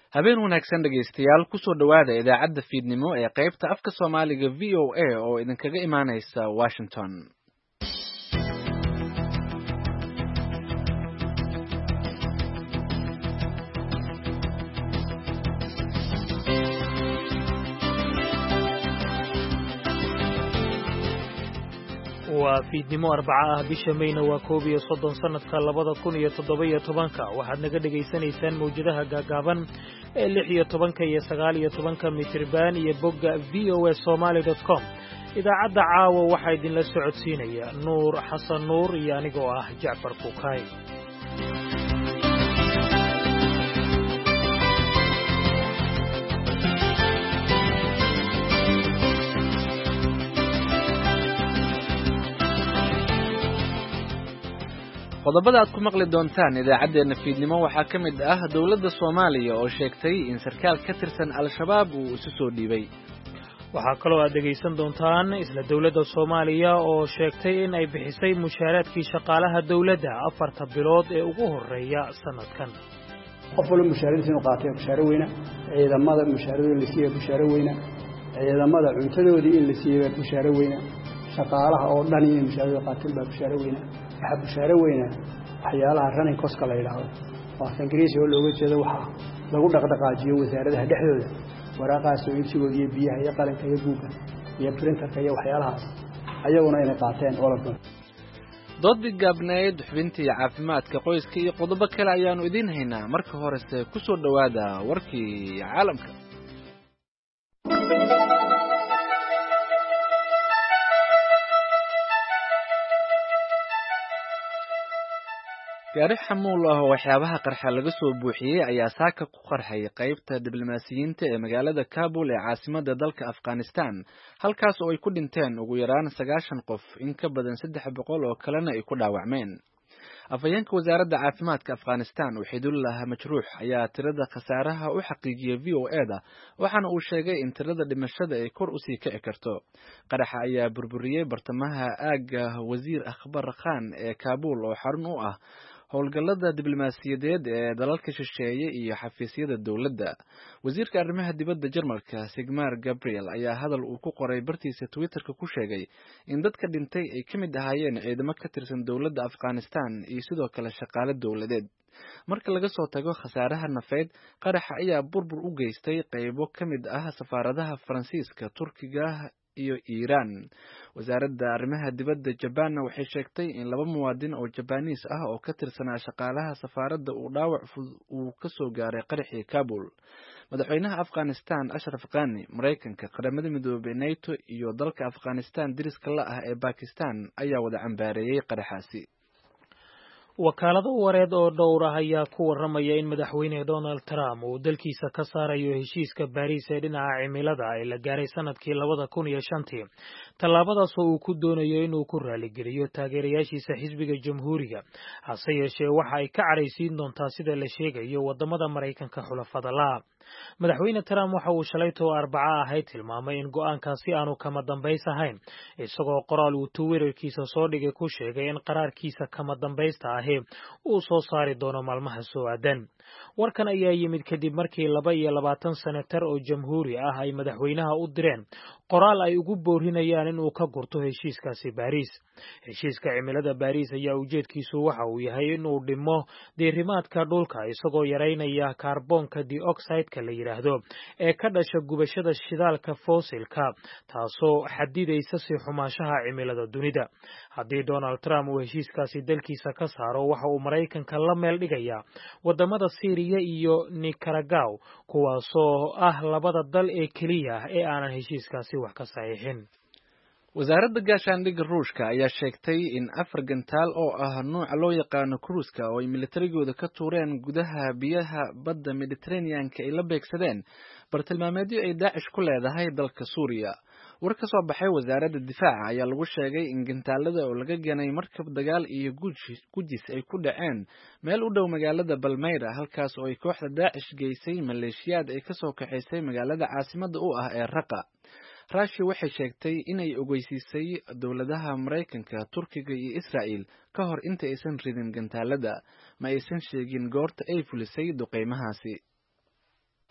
Habeen wanaagsan dhageystayaal ku soo dhawaada idaacadda fiidnimo ee qaybta afka Soomaaliga VOA oo idinkaga imaaneysa Washington. waa fiidnimo Arbaca bisha Mayna waa 11 sanadka 2017 waxaad naga dhageysanaysaan mawjadaha gaagaaban ee 16 iyo 19 mitir baan iyo bogga voasomali.com. idaacadda caawa waxaa idinla socodsiinaya Nuur Xasan Nuur iyo anigoo ah Jacfar Kuukay. qodobada aad ku maqli doontaan idaacadeena fiidnimo waxaa ka mid ah dawladda Soomaaliya oo sheegtay in sarkaal ka tirsan Al-Shabaab uu isu soo dhiibay. waxaa kaloo aad dhegaysan doontaan isla dawladda Soomaaliya oo sheegtay in ay bixisay mushaaraadkii shaqaalaha dawladda 4 bilood ee ugu horeeya sanadkan. qof walba mushaaridiisa inuu qaatay mushaar weyna ciidamada mushaaradoodii la siiyay mushaar weyna ciidamada cuntadoodii in la siiyay mushaar weyna shaqaalaha oo dhan in mushaarada qaateen baa mushaar weyna waxa mushaar weyna waxyaalaha running cost la yiraahdo waa Ingiriisi oo looga jeedo waxa lagu dhaqdhaqaajiyo wasaaradaha dhexdooda waraaqaas oo insigooda iyo biyaha iyo qalinka iyo buuga iyo printerka iyo waxyaalahaas ayaguna inay qaateen olafka. doodii gaabneed xubintii caafimaadka qoyska iyo qodobo kale ayaanu idin haynaa. marka horese ku soo dhawaada warkii caalamka. gaari xamuul ah oo waxyaabaha qarxa laga soo buuxiyay ayaa saaka ku qarxay qaybta diblomaasiyiinta ee magaalada Kabul ee caasimadda dalka Afghanistan, halkaas oo ay ku dhinteen ugu yaraan 90 qof, in ka badan 300 oo kalena ay ku dhaawacmeen. afhayeenka wasaaradda caafimaadka Afghanistan Wahidullah Majruux ayaa tirada khasaaraha u xaqiijiyay VOA-da, waxaana uu sheegay in tirada dhimashada ay kor u sii kici karto. qaraxa ayaa burburiyay bartamaha aagga Wasiir Akhbar Khan ee Kabul oo xarun u ah howlgallada diblomaasiyadeed ee dalalka shisheeye iyo xafiisyada dawladda. wasiirka arrimaha dibadda Jarmalka Sigmar Gabriel ayaa hadal uu ku qoray bartiisa Twitterka ku sheegay in dadka dhintay ay ka mid ahaayeen ciidamo ka tirsan dawladda Afghanistan iyo sidoo kale shaqaale dawladeed. marka laga soo tago khasaaraha nafeed, qaraxa ayaa burbur u geystay qaybo ka mid ah safaaradaha Faransiiska, Turkiga iyo Iiraan. wasaaradda arrimaha dibadda Jabaanna waxay sheegtay in 2 muwaadin oo Jabaaniis ah oo ka tirsanaa shaqaalaha safaaradda uu dhaawac uu ka soo gaaray qaraxii Kabul. madaxweynaha Afghanistan Ashraf Ghani, Mareykanka, qaramada midoobay NATO iyo dalka Afghanistan diriska la ah ee Pakistan ayaa wada cambaareeyay qaraxaasi. wakaalado wareed oo dhowr ah ayaa ku waramaya in madaxweyne Donald Trump uu dalkiisa ka saarayo heshiiska Paris ee dhinaca cimilada ay la gaaray sanadkii 2005. tallaabadaas oo uu ku doonayo inuu ku raaligeliyo taageerayaashiisa xisbiga Jamhuuriga, hase yeeshee waxa ay ka careysiin doontaa sida la sheegayo wadamada Mareykanka xulafada la. madaxweyne Trump waxa uu shalayto Arbaca ahayd tilmaamay in go'aankaasi aanu kama dambays ahayn, isagoo qoraal uu Twitterkiisa soo dhigay ku sheegay in qaraarkiisa kama dambaysta ah uu soo saari doono maalmaha soo aadan. warkan ayaa yimid kadib markii 22 senatar oo Jamhuuri ah ay madaxweynaha u direen qoraal ay ugu boorinayaan in uu ka gurto heshiiskaasi Paris. heshiiska cimilada Paris ayaa ujeedkiisu waxa uu yahay in uu dhimo diirimaadka dhulka isagoo yareynaya kaarboonka dioxide-ka la yiraahdo ee ka dhasha gubashada shidaalka fossilka, taasoo xadidaysa si xumaashaha cimilada dunida. haddii Donald Trump uu heshiiskaasi dalkiisa ka saaro, waxa uu Mareykanka la meel dhigaya wadamada Syria iyo Nicaragua, kuwaasoo ah labada dal ee kaliya ee aanan heshiiskaasi wax ka saxiixin. wasaaradda gaashaandhigga Ruushka ayaa sheegtay in 4 gantaal oo ah nooca loo yaqaano cruise-ka oo ay militarigooda ka tuureen gudaha biyaha badda Mediterranean-ka ay la beegsadeen bartilmaameedyo ay Daesh ku leedahay dalka Suuriya. war ka soo baxay wasaaradda difaaca ayaa lagu sheegay in gantaalada oo laga ganay markab dagaal iyo gujis ay ku dhaceen meel u dhow magaalada Palmyra, halkaas oo ay kooxda Daesh geysay maleeshiyaad ay ka soo kaxaysay magaalada caasimadda u ah ee Raqqa. Russia waxay sheegtay inay ogeysiisay dawladaha Mareykanka, Turkiga iyo Israa'iil ka hor inta aysan ridin gantaalada, ma aysan sheegin goorta ay fulisay duqeymahaasi.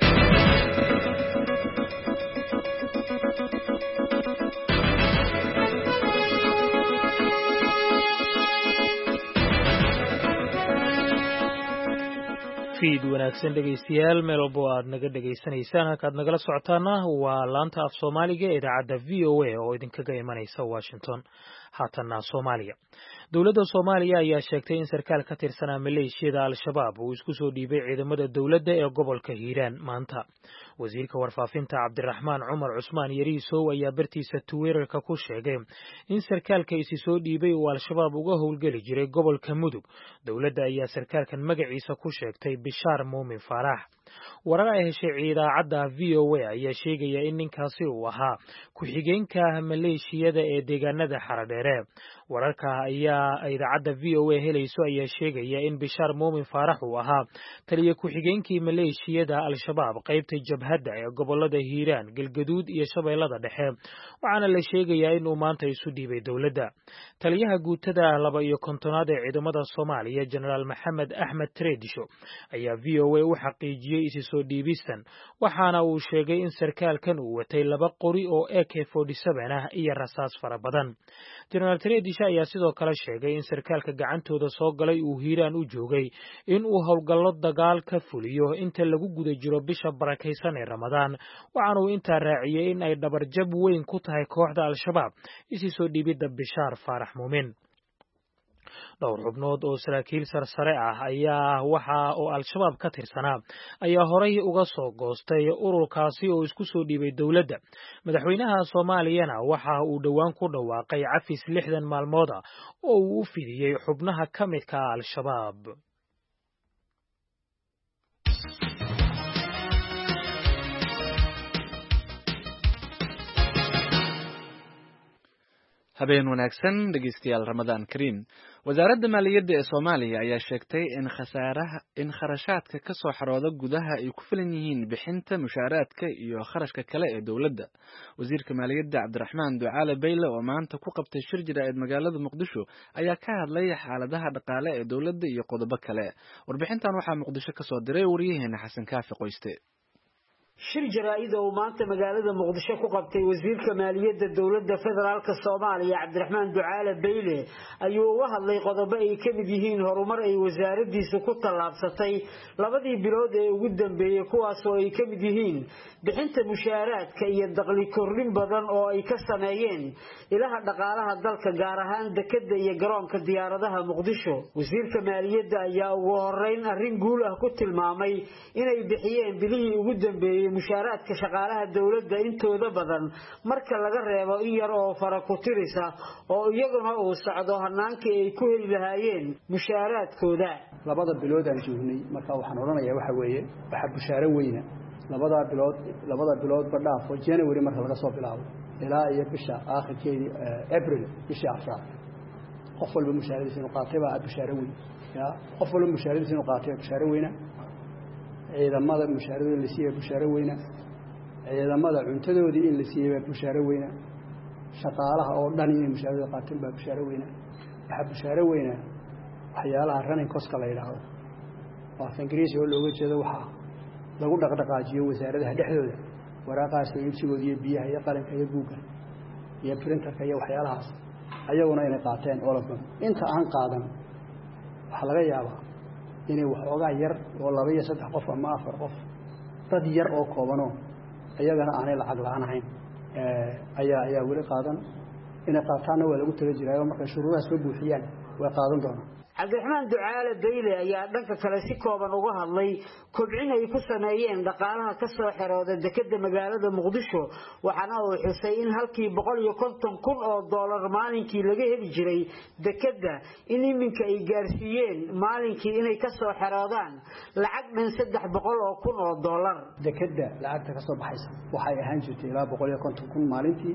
fiid wanaagsan dhegaystayaal meel walbo aad naga dhegaysanaysaan halkaad nagala socotaana waa laanta af soomaaliga ee idaacadda v o a oo idinkaga imanaysa washington haatanna soomaaliya dowladda soomaaliya ayaa sheegtay in sarkaal ka tirsanaa maleeshiyada al-shabaab uu isku soo dhiibay ciidamada dowladda ee gobolka hiiraan maanta wasiirka warfaafinta cabdiraxmaan cumar cusmaan yariisow ayaa bartiisa twitter-ka ku sheegay in sarkaalka isi soo dhiibay uu al-shabaab uga howlgeli jiray gobolka mudug dowladda ayaa sarkaalkan magaciisa ku sheegtay bishaar muumin faarax warar ay heshay idaacadda v o a ayaa sheegaya in ninkaasi uu ahaa ku-xigeenka maleeshiyada ee deegaanada xaradheere wararka ayaa idaacadda v o a helayso ayaa sheegaya in bishaar muumin faarax uu ahaa taliya ku-xigeenkii maleeshiyada al-shabaab qaybta jabhadda ee gobolada hiiraan galgaduud iyo shabeellada dhexe waxaana la sheegayaa inuu maanta isu dhiibay dowladda taliyaha guutada 250aad ee ciidamada Soomaaliya Generaal Maxamed Axmed Treedisho ayaa v o a u xaqiijiyay isi soo dhiibistan waxaana uu sheegay in sarkaalkan uu watay 2 qori oo AK47 ah iyo rasaas fara badan Generaal Treedisho ayaa sidoo kale sheegay in sarkaalka gacantooda soo galay uu hiiraan u joogay in uu howlgallo dagaal ka fuliyo inta lagu guda jiro bisha barakaysan ee Ramadaan waxaana uu intaa raaciyay in ay dhabarjab weyn ku tahay kooxda al-shabaab isi soo dhiibida Bishaar Faarax Muumin dhowr xubnood oo saraakiil sarsare ah ayaa waxa oo al-shabaab ka tirsanaa ayaa horay uga soo goostay ururkaasi oo isku soo dhiibay dowladda madaxweynaha Soomaaliyana waxa uu dhawaan ku dhawaaqay cafis 60 maalmood ah oo uu u fidiyay xubnaha ka midka ah al-shabaab habeen wanaagsan dhageystayaal Ramadaan Kariim wasaaradda maaliyadda ee Soomaaliya ayaa sheegtay in kharashaadka ka soo xarooda gudaha ay ku filan yihiin bixinta mushaaraadka iyo kharashka kale ee dawladda wasiirka maaliyadda Cabdiraxmaan Ducaale Bayle oo maanta ku qabtay shir jiraa'id magaalada Muqdisho ayaa ka hadlay xaaladaha dhaqaale ee dawladda iyo qodobo kale warbixintan waxaa Muqdisho ka soo diray wariyaheena Xasan Kaafi Qoyste shir jaraa'id oo maanta magaalada Muqdisho ku qabtay wasiirka maaliyadda dawladda federaalka Soomaaliya Cabdiraxmaan Ducaale Bayle ayuu uga hadlay qodobo ay ka mid yihiin horumar ay wasaaraddiisu ku tallaabsatay labadii bilood ee ugu dambeeyay kuwaas oo ay ka mid yihiin bixinta mushaaraadka iyo dakhli kordhin badan oo ay ka sameeyeen ilaha dhaqaalaha dalka gaar ahaan dekedda iyo garoonka diyaaradaha Muqdisho wasiirka maaliyadda ayaa ugu horeyn arrin guul ah ku tilmaamay inay bixiyeen bilihii ugu dambeeyay mushaaraadka shaqaalaha dawladda intooda badan marka laga reebo in yar oo fara ku tirisa oo iyaguna uu socdo hanaankii ay ku heli lahaayeen mushaaraadkooda labada bilood aan joognay marka waxaan oranayaa waxa weeye waxa bushaaro weyna labada bilood ba dhaafo January marka laga soo bilaabo ilaa iyo bisha aakhirkeedii April bisha afraad qof walba mushaaradiisa inuu qaatay baa bushaaro weyn qof walba mushaaradiisa inuu qaatay bushaaro weyna ciidamada mushaaradoodii la siiyay bushaaro weyna ciidamada cuntadoodii in la siiyay bushaaro weyna shaqaalaha oo dhan in mushaarada qaateen baa bushaaro weyna waxa bushaaro weyna waxyaalaha running cost la yiraahdo waa Ingiriisi oo looga jeedo waxa lagu dhaqdhaqaajiyo wasaaradaha dhexdooda waraaqaas oo iibsigooda iyo biyaha iyo qalinka iyo buugga iyo printerka iyo waxyaalahaas ayaguna inay qaateen oo laban inta aan qaadan waxa laga yaabaa inay waxoogaa yar oo 2 iyo 3 qof ama 4 qof dad yar oo koobano ayagana aanay lacag la'aan ahayn ayaa wali qaadan inay qaataana waa lagu tala jiray markay shuruudaha soo buuxiyaan way qaadan doonaan Cabdiraxmaan Ducaale Bayle ayaa dhanka kale si kooban uga hadlay kobcin ay ku sameeyeen dhaqaalaha ka soo xirooda dekedda magaalada Muqdisho waxaana uu xusay in halkii 150,000 oo dollar maalinkii laga heli jiray dekedda in iminka ay gaarsiiyeen maalinkii inay ka soo xiroodaan lacag dhan 300,000 oo dollar dekedda lacagta ka soo baxaysa waxay ahaan jirtay ilaa 150,000 maalintii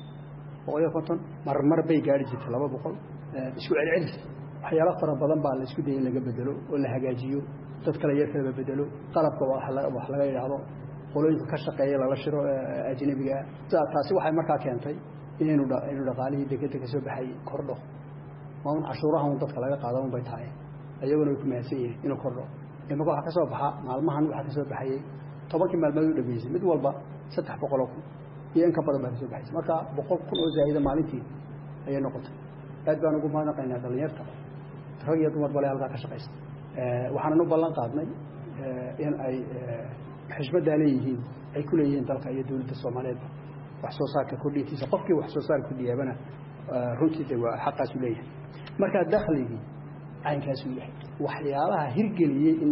150 marmar bay gaari jirtay 200 isku celcelis waxyaalo fara badan baa la isku dayay in laga bedelo oo la hagaajiyo dad kale yar kale bedelo qalabka wax laga yiraahdo qolooyinka ka shaqeeya la shiro ajnabiga taasi waxay markaa keentay inuu dhaqaalihii dekedda ka soo baxay kordho waan cashuuraha dadka laga qaado bay tahay ayaguna way ku mahadsan yihiin inuu kordho imaga waxa ka soo baxa maalmahan waxa ka soo baxay tobankii maalmood u dhameysay mid walba 300 kun iyo in ka badan baa soo baxay marka 100 kun oo zaa'ida maalintii ayay noqotay aad baan ugu mahadnaqaynaa dhalinyarta rag iyo dumar bale halka ka shaqeysta waxaan u ballan qaadnay in ay xisbada leeyihiin ay ku leeyihiin dalka iyo dawladda Soomaaliyeed wax soo saarka kordhintiisa qofkii wax soo saar ku dhiyaabana runtii waa xaqaas u leeyahay marka dakhliga aynkaas u yahay waxyaalaha hirgeliyay in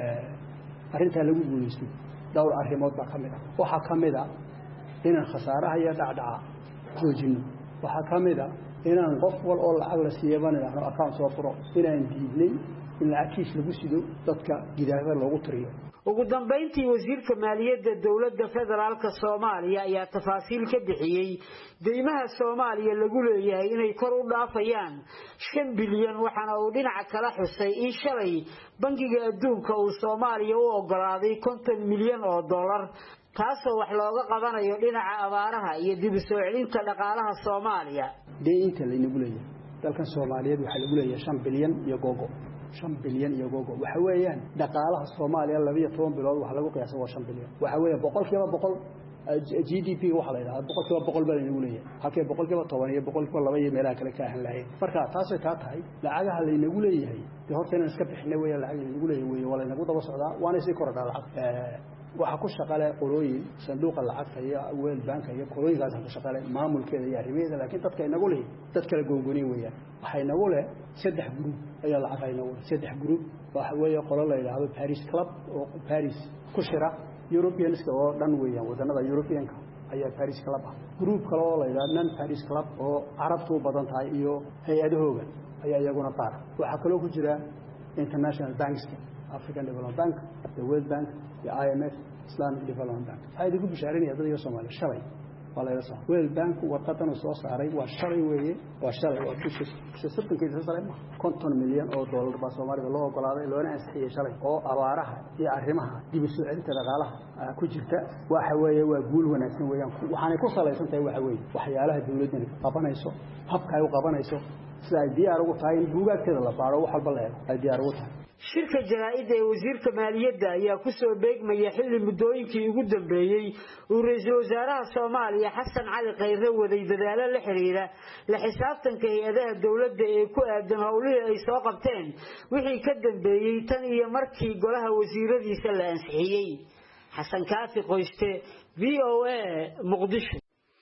arinta lagu guuleysto dhowr arrimood baa kamid ah waxa kamid ah in khasaaraha iyo dhacdaca joojino waxa kamid ah in qof wal oo lacag la siiyay account soo furo inaan diidnay in lacagtiis lagu sido dadka gidaarada loogu tiriyo ugu dambeyntii wasiirka maaliyadda dawladda federaalka Soomaaliya ayaa tafaasiil ka bixiyay deymaha Soomaaliya lagu leeyahay inay kor u dhaafayaan 5 bilyan waxaana uu dhinaca kala xusay in shalay bangiga adduunka uu Soomaaliya u ogolaaday 50 milyan oo dollar taasoo wax looga qabanayo dhinaca abaaraha iyo dib u soo celinta dhaqaalaha Soomaaliya deynta laynagu leeyahay dalkan Soomaaliyeed waxa lagu leeyahay 5 bilyan iyo gogo 5 bilyan iyo gogo waxa weeyaan dhaqaalaha Soomaaliya 12 bilood waxa lagu qiyaasay 5 bilyan waxa weeyaan 100% GDP waxa la yiraahdaa 100% baa lagu leeyahay halkee 100% iyo 2 iyo meelaha kale ka ahan lahayn marka taasay ka tahay lacagaha laynagu leeyahay horta inaan iska bixinay weeyaan lacag laynagu leeyahay wala inagu daba socdaa waana sii kordhaa lacag waxa ku shaqale qolooyin sanduuqa lacagta iyo World Bank iyo qolooyinkaas ku shaqale maamulkeeda iyo arrimaheeda laakiin dadka inagu leeyahay dad kala goongoonay weeyaan waxa inagu leh 3 group ayaa lacag inagu 3 group waxa weeye qolo la yiraahdo Paris Club oo Paris ku shira Europeans oo dhan weeyaan wadannada Europeanka ayaa Paris Club ah group kale oo la yiraahdo Paris Club oo Carabtu badan tahay iyo hay'adahooda ayaa iyaguna qaar waxa kale oo ku jira International Banks African Development Bank the World Bank the IMF Islamic Development Bank ayay ku bishaarinaya dadka Soomaaliya shalay wala yasa World Bank warqadan soo saaray waa shalay weeye waa shalay waa ku saaray 50 milyan oo dollar baa Soomaaliya loo ogolaaday loona ansixiyay shalay oo abaaraha iyo arrimaha dib u soo celinta dhaqaalaha ku jirta waxa weeye waa guul wanaagsan weeyaan waxaanay ku salaysan tahay waxa weeye waxyaalaha dawladda qabanayso habka ay u qabanayso sida ay diyaar ugu tahay in buugaagteeda la baaro wax walba la ay diyaar ugu tahay shirka jaraa'id ee wasiirka maaliyadda ayaa ku soo beegmaya xilli muddooyinkii ugu dambeeyay uu ra'iisul wasaaraha Soomaaliya Xasan Cali Khayre waday dadaalo la xiriira la xisaabtanka hay'adaha dawladda ee ku aadan howlihii ay soo qabteen wixii ka dambeeyay tan iyo markii golaha wasiiradiisa la ansixiyay Xasan Kaafi Qoyste VOA Muqdisho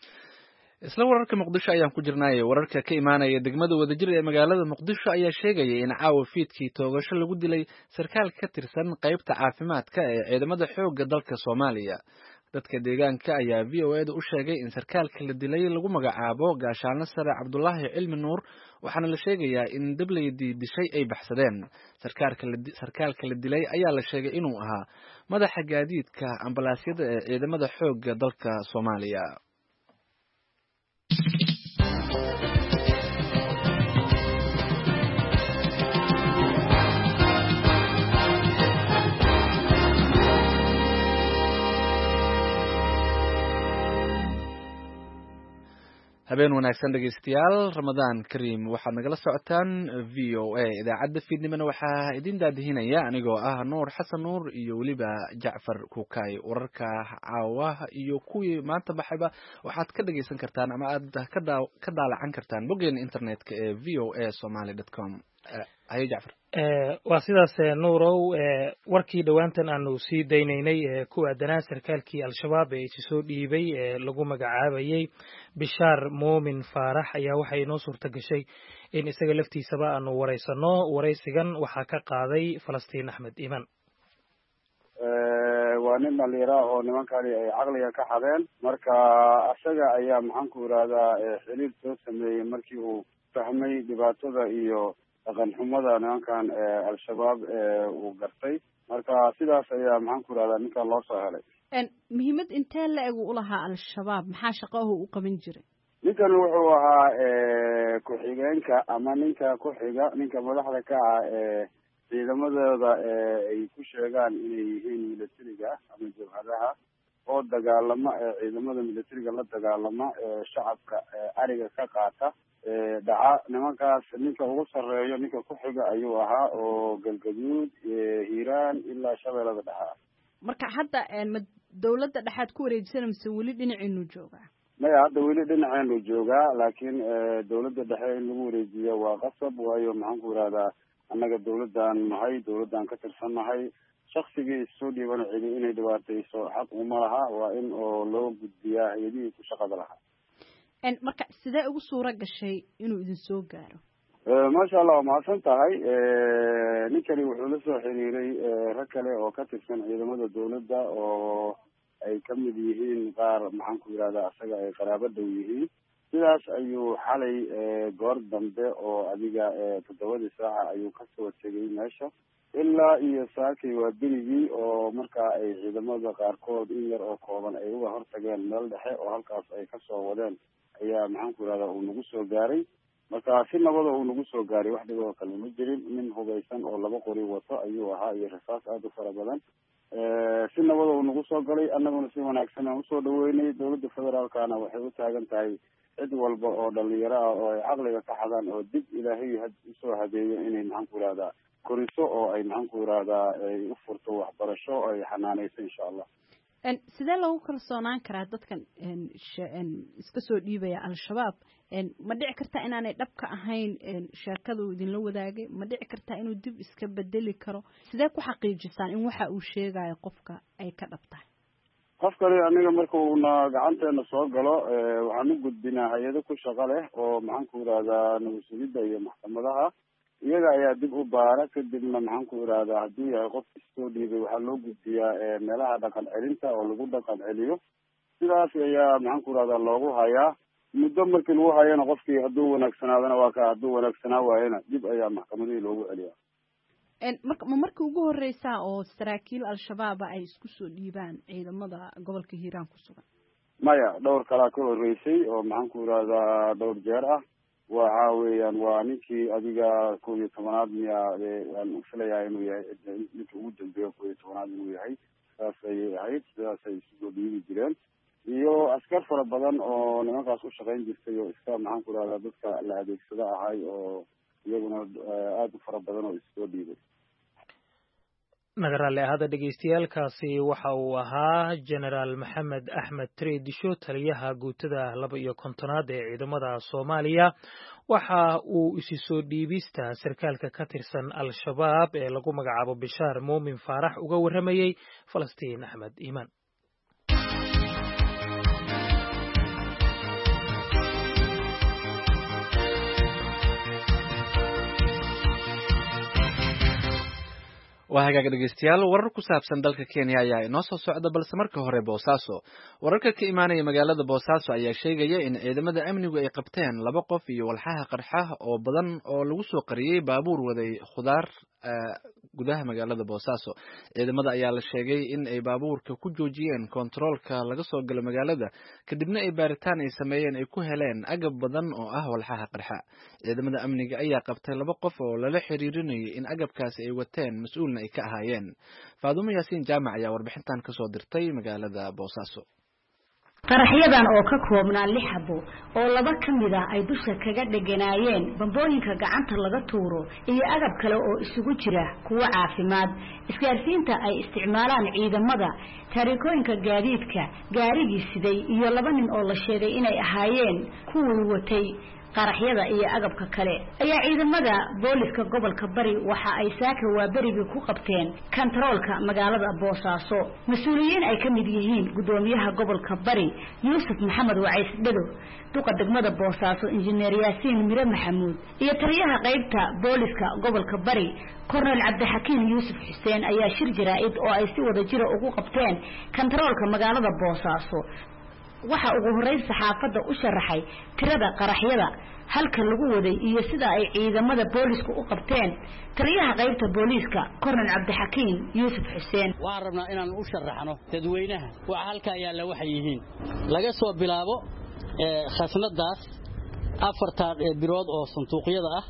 isla wararka Muqdisho ayaan ku jirnay wararka ka imaanaya degmada wadajir ee magaalada Muqdisho ayaa sheegaya in caawa fiidkii toogasho lagu dilay sarkaal ka tirsan qaybta caafimaadka ee ciidamada xoogga dalka Soomaaliya dadka deegaanka ayaa VOA u sheegay in sarkaalka la dilay lagu magacaabo gaashaano sare Cabdullaahi Cilmi Nuur waxaana la sheegayaa in dableydii dishay ay baxsadeen sarkaalka la dilay ayaa la sheegay inuu ahaa madaxa gaadiidka ambalaasyada ee ciidamada xoogga dalka Soomaaliya habeen wanaagsan dhageystayaal Ramadaan Kariim waxaad nagala socotaan VOA idaacadda fiidnimana waxaa idin daadihinaya anigoo ah Nuur Xasan Nuur iyo waliba Jacfar Kuukay wararka caawa iyo kuwii maanta baxayba waxaad ka dhageysan kartaan ama aad ka daalacan kartaan boggeena internetka ee voasomali.com haye Jacfar waa sidaas Nuurow warkii dhawaantan aanu sii daynaynay ku aadanaa sarkaalkii al-shabaab ee soo dhiibay lagu magacaabayay Bishaar Muumin Faarax ayaa waxay inoo suurta gashay in isaga laftiisaba aanu wareysano wareysigan waxaa ka qaaday Falastiin Axmed Iman waa nin dhalinyaro oo nimankani ay caqliga ka xadeen marka asaga ayaa maxaan ku iraadaa xiriir soo sameeyey markii uu fahmay dhibaatada iyo dhaqan xumada nimankan al-shabaab uu gartay marka sidaas ayaa maxaan ku irahdaa ninkan loo soo helay muhiimad intee la eg u lahaa al-shabaab maxaa shaqahu u qaban jiray ninkan wuxuu ahaa ku-xigeenka ama ninka ku-xiga ninka madaxda ka ah ciidamadooda ay ku sheegaan inay yihiin militariga ama jabhadaha oo dagaalama ciidamada militariga la dagaalama shacabka ariga ka qaata dhaca nimankaas ninka ugu sarreeyo ninka ku xiga ayuu ahaa oo galgaduud hiiraan ilaa shabeellada dhexe marka hadda dawladda dhaxaad ku wareejisana mise weli dhinaciinu joogaa maya hadda weli dhinaceenu joogaa laakiin dawladda dhexe in lagu wareejiyo waa qasab waayo maxaan ku ihahdaa annaga dawladdan nahay dawladdan ka tirsan nahay shaksigii issoo dhiibana celi inay dhibaatayso xaq uma laha waa in oo loo gudbiyaa hay-adihii ku shaqada lahaa marka sidee ugu suura gashay inuu idin soo gaaro maasha allah waa mahadsan tahay ninkani wuxuu la soo xiriiray rag kale oo ka tirsan ciidamada dawladda oo ay ka mid yihiin qaar maxaan ku yihahdaa asaga ay qaraabo dhow yihiin sidaas ayuu xalay goor dambe oo adiga 7 saaca ayuu kasoo tegay meesha ilaa iyo saakay waa berigii oo markaa ay ciidamada qaarkood in yar oo kooban ay uga hortageen meel dhexe oo halkaas ay kasoo wadeen ayaa maxaan ku yihahdaa uu nagu soo gaaray marka si nabada uu nagu soo gaaray wax dhib oo kale ma jirin nin hubaysan oo 2 qori wato ayuu ahaa iyo rasaas aada u fara badan si nabada uu nagu soo galay annaguna si wanaagsan aan usoo dhaweynay dawladda federaalkana waxay u taagan tahay cid walba oo dhalinyaro ah oo ay caqliga ka xadaan oo dib ilaahay usoo hadeeyo inay maxaan ku ihahdaa koriso oo ay maxaan ku ihahdaa ay u furto waxbarasho oo ay xanaaneyso insha allah sidee lagu kalsoonaan karaa dadkan iska soo dhiibaya al-shabaab ma dhici kartaa inaanay dhabka ahayn sheekada uu idinla wadaagay ma dhici kartaa inuu dib iska bedeli karo sidee ku xaqiijisaan in waxa uu sheegayo qofka ay ka dhab tahay qofkani aniga marka uuna gacanteena soo galo waxaan u gudbinaa hay-ado ku shaqo leh oo maxaan ku ihahdaa nabad-sugidda iyo maxkamadaha iyaga ayaa dib u baara kadibna maxaan ku ihahdaa hadduu yahay qof isoo dhiibay waxaa loo gudbiyaa meelaha dhaqan celinta oo lagu dhaqan celiyo sidaas ayaa maxaan ku ihahdaa loogu hayaa muddo markii lagu hayana qofkii hadduu wanaagsanaadana waa ka hadduu wanaagsanaa waayana dib ayaa maxkamadihii loogu celiyaa ma markii ugu horeysaa oo saraakiil al-shabaaba ay isku soo dhiibaan ciidamada gobolka hiiraan ku sugan maya dhowr kalaa ka horeysay oo maxaan ku ihahdaa dhowr jeer ah waxa weeyaan waa ninkii adiga 11aad miya aan filayaa inuu yahay ninkii ugu dambeeya 11aad inuu yahay saas ayay ahayd sidaas ay isu dhiibi jireen iyo askar fara badan oo nimankaas u shaqayn jirtay oo iska maxaan ku ihahdaa dadka la adeegsada ahay oo iyaguna aada u fara badan oo issoo dhiibay nagaraale ahada dhagaystayaalkaasi waxa uu ahaa generaal maxamed axmed treedisho taliyaha guutada 52aad ee ciidamada Soomaaliya waxa uu isi soo dhiibista sarkaalka ka tirsan al-shabaab ee lagu magacaabo Bishaar Muumin Faarax uga waramayay Falastiin Axmed Iimaan waa hagaag dhegeystayaal warar ku saabsan dalka Kenya ayaa inoo soo socda balse marka hore Boosaaso wararka ka imaanaya magaalada Boosaaso ayaa sheegaya in ciidamada amnigu ay qabteen 2 qof iyo walxaha qarxa oo badan oo lagu soo qariyay baabuur waday khudaar gudaha magaalada Boosaaso ciidamada ayaa la sheegay in ay baabuurka ku joojiyeen kontaroolka laga soo galo magaalada kadibna ay baaritaan ay sameeyeen ay ku heleen agab badan oo ah walxaha qarxa ciidamada amniga ayaa qabtay 2 qof oo lala xiriirinayay in agabkaasi ay wateen mas'uulna ay ka ahaayeen Faadumo Yaasiin Jaamac ayaa warbixintan ka soo dirtay magaalada Boosaaso qaraxyadan oo ka koobnaa 6 xabo oo 2 kamid ah ay dusha kaga dhaganaayeen bambooyinka gacanta laga tuuro iyo agab kale oo isugu jira kuwa caafimaad isgaarsiinta ay isticmaalaan ciidamada taarikooyinka gaadiidka gaarigii siday iyo 2 nin oo la sheegay inay ahaayeen kuwii watay qaraxyada iyo agabka kale ayaa ciidamada booliska gobolka Bari waxa ay saaka waa bariga ku qabteen kontaroolka magaalada Boosaaso mas'uuliyiin ay kamid yihiin gudoomiyaha gobolka Bari Yuusuf Maxamed Waciis Dhado duqa degmada Boosaaso injineer Yaasiin Mire Maxamuud iyo taliyaha qaybta booliska gobolka Bari Kornel Cabdixakiin Yuusuf Xuseen ayaa shir jaraa'id oo ay si wada jira ugu qabteen kontaroolka magaalada Boosaaso waxa ugu horeyn saxaafada u sharaxay tirada qaraxyada halka lagu waday iyo sida ay ciidamada boolisku u qabteen taliyaha qaybta booliska Kornel Cabdixakiin Yuusuf Xuseen waan rabnaa inaan u sharaxno dadweynaha waxa halka ayaa la waxay yihiin laga soo bilaabo khasnadaas 4 birood oo sanduuqyada ah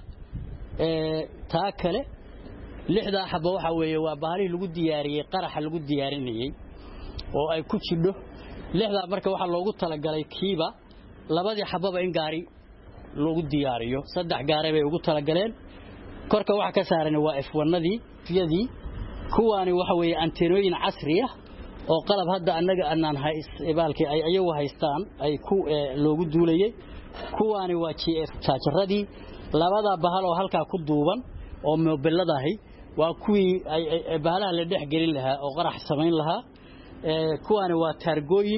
taa kale 6 xabo waxa weeye waa bahalii lagu diyaariyay qaraxa lagu diyaarinayay oo ay ku jidho 6 marka waxa loogu talagalay kiiba 2 xababa in gaari loogu diyaariyo 3 gaari bay ugu talagaleen korka waxa ka saaran waa F1nadii fiyadii kuwaani waxa weeye anteenooyin casri ah oo qalab hadda annaga aanan baalkii ay ayagu haystaan ay ku loogu duulayay kuwaani waa GF jaajaradii labada bahal oo halka ku duuban oo mobiladahay waa kuwii ay bahalaha la dhex gelin lahaa oo qarax samayn lahaa kuwaani waa taargooyin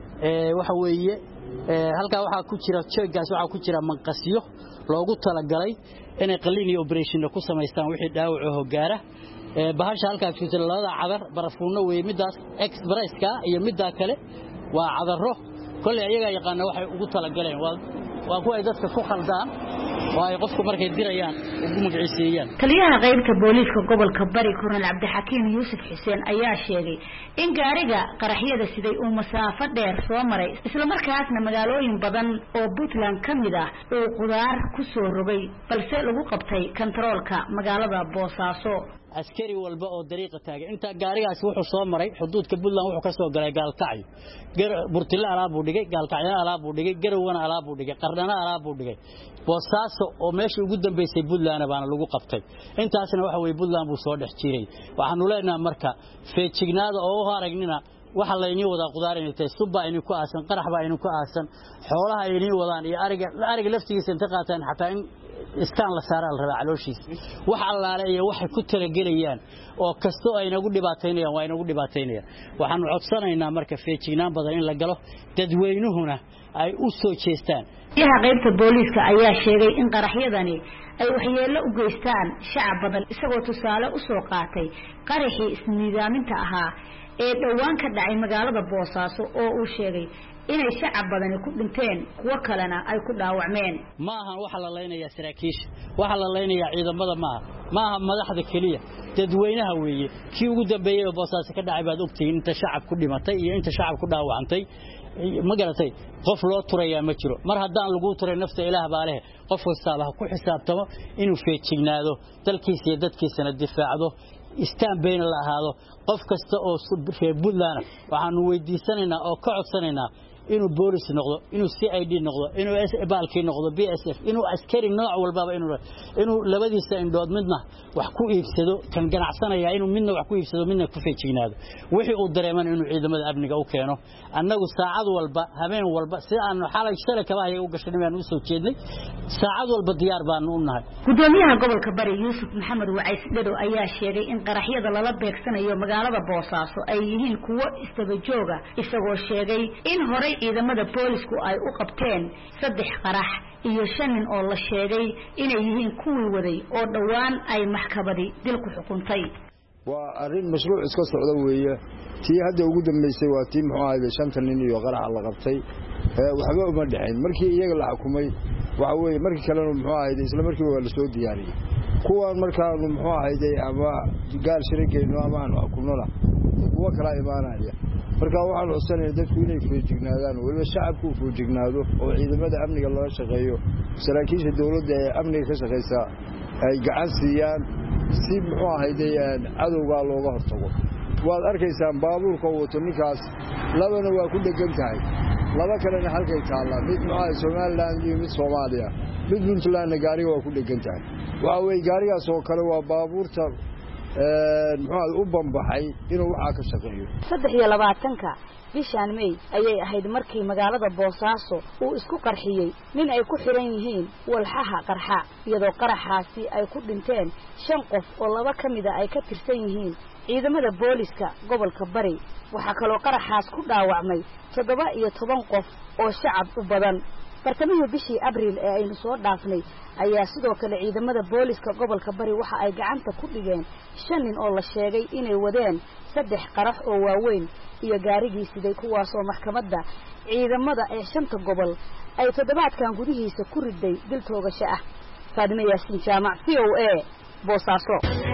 waxa weeye halka waxa ku jira jeegaas waxa ku jira manqasyo loogu talagalay inay qalliin iyo operation ku sameystaan wixii dhaawac oo gaara bahasha halka ku jira labada cadar barafuuna way midaas expresska iyo midda kale waa cadaro kulli ayaga yaqaan waxay ugu talagaleen waa kuwa ay dadka ku khaldaan way qofku markay dirayaan ugu magaciisiyaan taliyaha qaybta booliiska gobolka Bari Kornel Cabdixakiin Yuusuf Xuseen ayaa sheegay in gaariga qaraxyada siday uu masaafo dheer soo maray isla markaasna magaalooyin badan oo Puntland kamid ah uu qudaar ku soo rogay balse lagu qabtay kontaroolka magaalada Boosaaso askari walba oo dariiqa taagay inta gaarigaas wuxuu soo maray xuduudka Puntland wuxuu ka soo galay Gaalkacyo Burtile alaab uu dhigay Gaalkacyo alaab uu dhigay Garowana alaab uu dhigay Qardana alaab uu dhigay Boosaaso oo meeshii ugu dambeysay Puntland baana lagu qabtay intaasna waxa way Puntland buu soo dhex jiray waxaanu leenahay marka feejignaada oo haragnina waxa la inii wada qudaar inay tahay suba inay ku aasan qarax baa inay ku aasan xoolaha inay wadaan iyo ariga laftigiisa inta qaataan xataa in istaan la saaray la rabaa calooshiis wax allaale iyo waxay ku talagelayaan oo kasto ay nagu dhibaateynayaan waa inagu dhibaateynayaan waxaan codsanaynaa marka feejignaan badan in la galo dadweynuhuna ay u soo jeestaan yaha qaybta booliiska ayaa sheegay in qaraxyadani ay waxyeello u geystaan shacab badan isagoo tusaale u soo qaatay qaraxii isnidaaminta ahaa ee dhawaan ka dhacay magaalada Boosaaso oo uu sheegay inay shacab badan ku dhinteen kuwa kalena ay ku dhaawacmeen ma aha waxa la leenayaa saraakiisha waxa la leenayaa ciidamada ma aha madaxda kaliya dadweynaha weeye kii ugu dambeeyay oo Boosaaso ka dhacay baad ogtiin inta shacab ku dhimatay iyo inta shacab ku dhaawacantay ma garatay qof loo turaya ma jiro mar haddaan lagu turay nafta Ilaah baa leh qof kasta ku xisaabtamo inuu feejignaado dalkiisa iyo dadkiisana difaacdo istaan been la ahaado qof kasta oo reer Puntland waxaanu weydiisanaynaa oo ka codsanaynaa inuu boolis noqdo inuu CID noqdo inuu baalkii noqdo BSF inuu askari nooc walba inuu labadiisa indhood midna wax ku iibsado kan ganacsanaya inuu midna wax ku iibsado midna ku feejignaado wixii uu dareeman inuu ciidamada amniga u keeno annagu saacad walba habeen walba si aan xalay shalay kaba ay u gashanay aan u soo jeednay saacad walba diyaar baan u nahay gudoomiyaha gobolka Bari Yuusuf Maxamed Wacays Dhado ayaa sheegay in qaraxyada lala beegsanayo magaalada Boosaaso ay yihiin kuwo istaba jooga isagoo sheegay in horay ciidamada boolisku ay u qabteen 3 qarax iyo 5 oo la sheegay inay yihiin kuwii waday oo dhawaan ay maxkamadi dil ku xukuntay waa arin mashruuc iska socda weeye tii hadda ugu dambeysay waa tii muxuu ahayd 5 nin iyo qarax la qabtay waxba uma dhaxayn markii iyaga la xukumay waxa weeye markii kale muxuu ahayd isla markii waa la soo diyaariyay kuwan markaa muxuu ahayd ama gaar shirkeeno ama aan xukunno kuwa kala imaanaya marka waxaan codsanayaa dadku inay feejignaadaan waliba shacabku feejignaado oo ciidamada amniga loo shaqeeyo saraakiisha dawladda ee amniga ka shaqeysa ay gacan siiyaan si muxuu ahayd cadowga looga hortago waad arkaysaan baabuurka wato ninkaas labana waa ku dhagan tahay laba kalena halkay taala mid muxuu Soomaaliland iyo mid Soomaaliya mid Puntland gaariga waa ku dhagan tahay waxa way gaarigaas oo kale waa baabuurta muxuu u bambaxay inuu waxa ka shaqeeyo 23ka bishaan May ayay ahayd markii magaalada Boosaaso uu isku qarxiyay nin ay ku xiran yihiin walxaha qarxa iyadoo qaraxaasi ay ku dhinteen 5 qof oo laba kamid ah ay ka tirsan yihiin ciidamada booliska gobolka Bari waxa kale oo qaraxaas ku dhaawacmay 17 qof oo shacab u badan bartamihii bishii Abriil ee aynu soo dhaafnay ayaa sidoo kale ciidamada booliska gobolka Bari waxa ay gacanta ku dhigeen 5 nin oo la sheegay inay wadeen 3 qarax oo waaweyn iyo gaarigii siday kuwaas oo maxkamadda ciidamada ee 5 gobol ay toddobaadkan gudihiisa ku riday dil toogasho ah Faadime Yaasin Jaamac VOA Boosaaso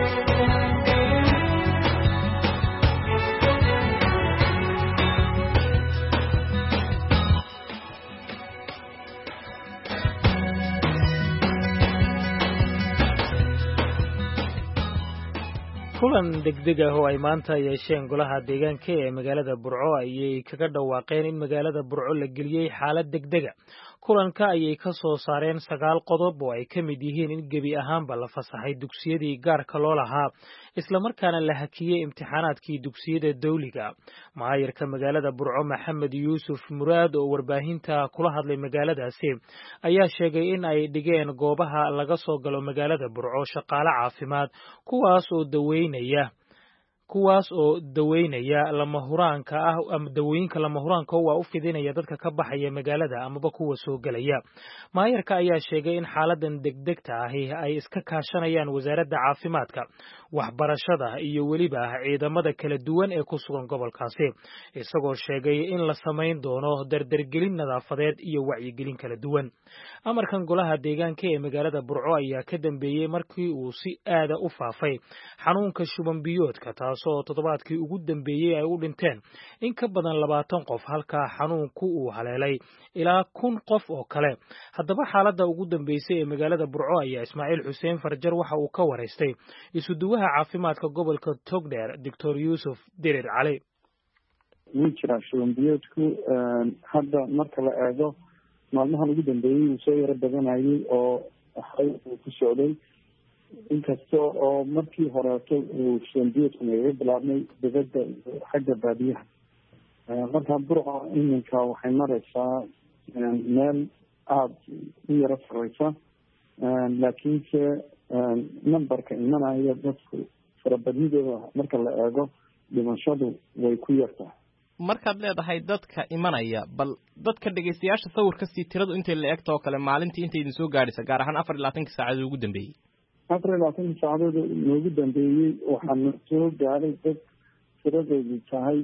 kulan degdeg ah oo ay maanta yeesheen golaha deegaanka ee magaalada Burco ayay kaga dhawaaqeen in magaalada Burco la geliyay xaalad degdeg ah kulanka ayay ka soo saareen 9 qodob oo ay ka mid yihiin in gebi ahaanba la fasaxay dugsiyadii gaarka loo lahaa isla markaana la hakiyay imtixaanaadkii dugsiyada dawliga. maayirka magaalada Burco Maxamed Yuusuf Muraad oo warbaahinta kula hadlay magaaladaasi ayaa sheegay in ay dhigeen goobaha laga soo galo magaalada Burco shaqaale caafimaad kuwaas oo daweynaya lama huraanka ah ama dawooyinka lama huraanka waa u fidinaya dadka ka baxaya magaalada amaba kuwa soo galaya. maayarka ayaa sheegay in xaaladan degdegta ahi ay iska kaashanayaan wasaaradda caafimaadka, waxbarashada iyo weliba ciidamada kala duwan ee ku sugan gobolkaasi, isagoo sheegay in la samayn doono dardargelin nadaafadeed iyo wacyigelin kala duwan. amarkan golaha deegaanka ee magaalada Burco ayaa ka dambeeyay markii uu si aad u faafay xanuunka shuban biyoodka, taasoo toddobaadkii ugu dambeeyay ay u dhinteen in ka badan 20 qof halka xanuunku uu haleelay ilaa 1,000 qof oo kale. haddaba xaaladda ugu dambeysay ee magaalada Burco ayaa Ismaaciil Xuseen Farjar waxa uu ka wareystay isuduwaha caafimaadka gobolka Togdheer Dr. Yuusuf Dirir Cali. jira shuban biyoodku hadda marka la eego maalmahan ugu dambeeyay uu soo yara badanayay oo uu ku socday, inkasta oo markii horeeto uu shuban biyoodku naga bilaabmay dibadda xagga baadiyaha. marka Burco iminka waxay maraysaa meel aada u yara sareysa, laakiinse numberka imanaya dadku farabadnidooda marka la eego dhimashadu way ku yartaa. markaad leedahay dadka imanaya, bal dadka dhegeystayaasha sawirka sii tiradu intay la eegto oo kale maalintii intay idin soo gaadhaysa gaar ahaan 24 saacadood ugu dambeeyay. 24 saacadood ugu dambeeyay waxaan soo gaaray dad tiradoodu tahay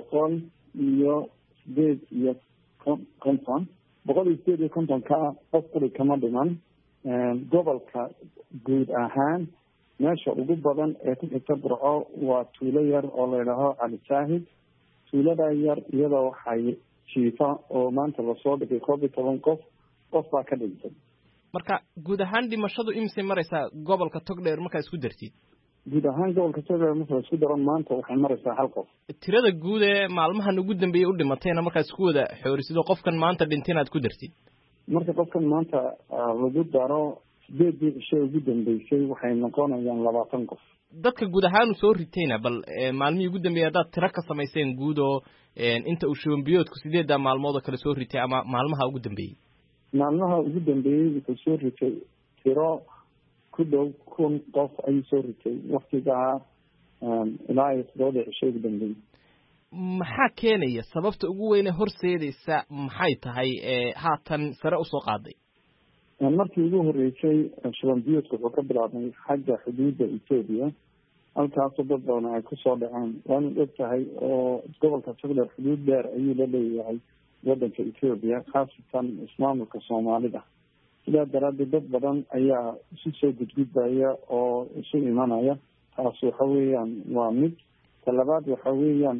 150 ka qof kuli kama dhiman. gobolka guud ahaan meesha ugu badan ee ku xigta Burco waa tuulo yar oo la yidhaaho Cali Saahid. tuulada yar iyadoo waxay jiifa oo maanta lasoo dhigay 11 qof baa ka dhintay. marka guud ahaan dhimashadu imse maraysaa gobolka Togdheer marka isku dartid? guud ahaan gobolka Togdheer marka isku daro maanta waxay maraysaa 1 qof. tirada guud ee maalmahan ugu dambeeyay u dhimatayna marka isku wada xoorisido qofkan maanta dhintay inaad ku dartid. marka qofkan maanta lagu daro 8 cisho ugu dambeysay waxay noqonayaan 20 qof. dadka guud ahaan soo ritayna bal maalmihii ugu dambeeyay dad tiro ka samayseen guud oo inta uu shuban biyoodku 8 maalmood kala soo ritay ama maalmaha ugu dambeeyay. maalmaha ugu dambeeyay wuxuu soo ritay tiro ku dhow 1,000 qof ayuu soo ritay waqtiga ilaa 7 cisho ugu dambeeyay. maxaa keenaya sababta ugu weyn ee horseedaysa maxay tahay haatan sare u soo qaaday? markii ugu horeysay shuban biyoodku wuxuu ka bilaabmay xagga xuduudda Ethiopia, halkaasoo dad badan ay ku soo dhaceen. waana ogtahay oo gobolka Togdheer xuduud dheer ayuu la leeyahay waddanka Ethiopia, khaasatan ismaamulka Soomaalida. sidaa daraaddeed dad badan ayaa isu soo gudgudbaya oo isu imanaya. taas waxa weeyaan waa mid. talabaad waxa weeyaan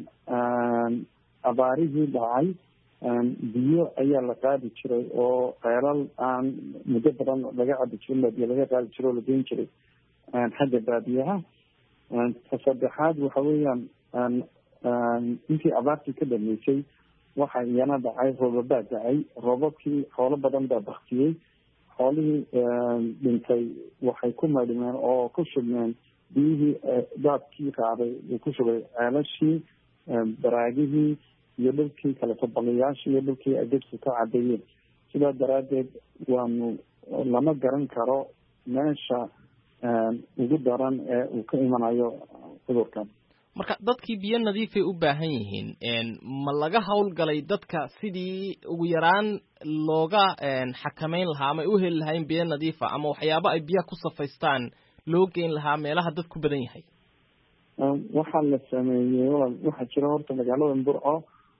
abaarihii dhacay, biyo ayaa la qaadi jiray oo ceelal aan muddo badan laga cabi jirin biyo laga qaadi jiray oo la geyn jiray xagga baadiyaha. saddexaad waxa weeyaan intii abaartii ka dhameysay waxaa iyana dhacay roobabaa dhacay. roobabkii xoolo badan baa baktiyey. xoolihii dhintay waxay ku maydhmeen oo ku shubmeen biyihii daadkii qaaday uu ku shubay ceelashii, baraagihii iyo dhulkii kale tabalayaashii iyo dhulkii ay dadku ka cadeeyeen. sidaa daraaddeed lama garan karo meesha ugu daran ee uu ka imanayo cudurkan. marka dadkii biyo nadiifay u baahan yihiin, ma laga hawlgalay dadka sidii ugu yaraan looga xakameyn lahaa ama u heli lahayn biyo nadiifa ama waxyaabo ay biyaha ku safaystaan loo geyn lahaa meelaha dad ku badan yahay? waxaa la sameeyey waxaa jira horta magaalada Burco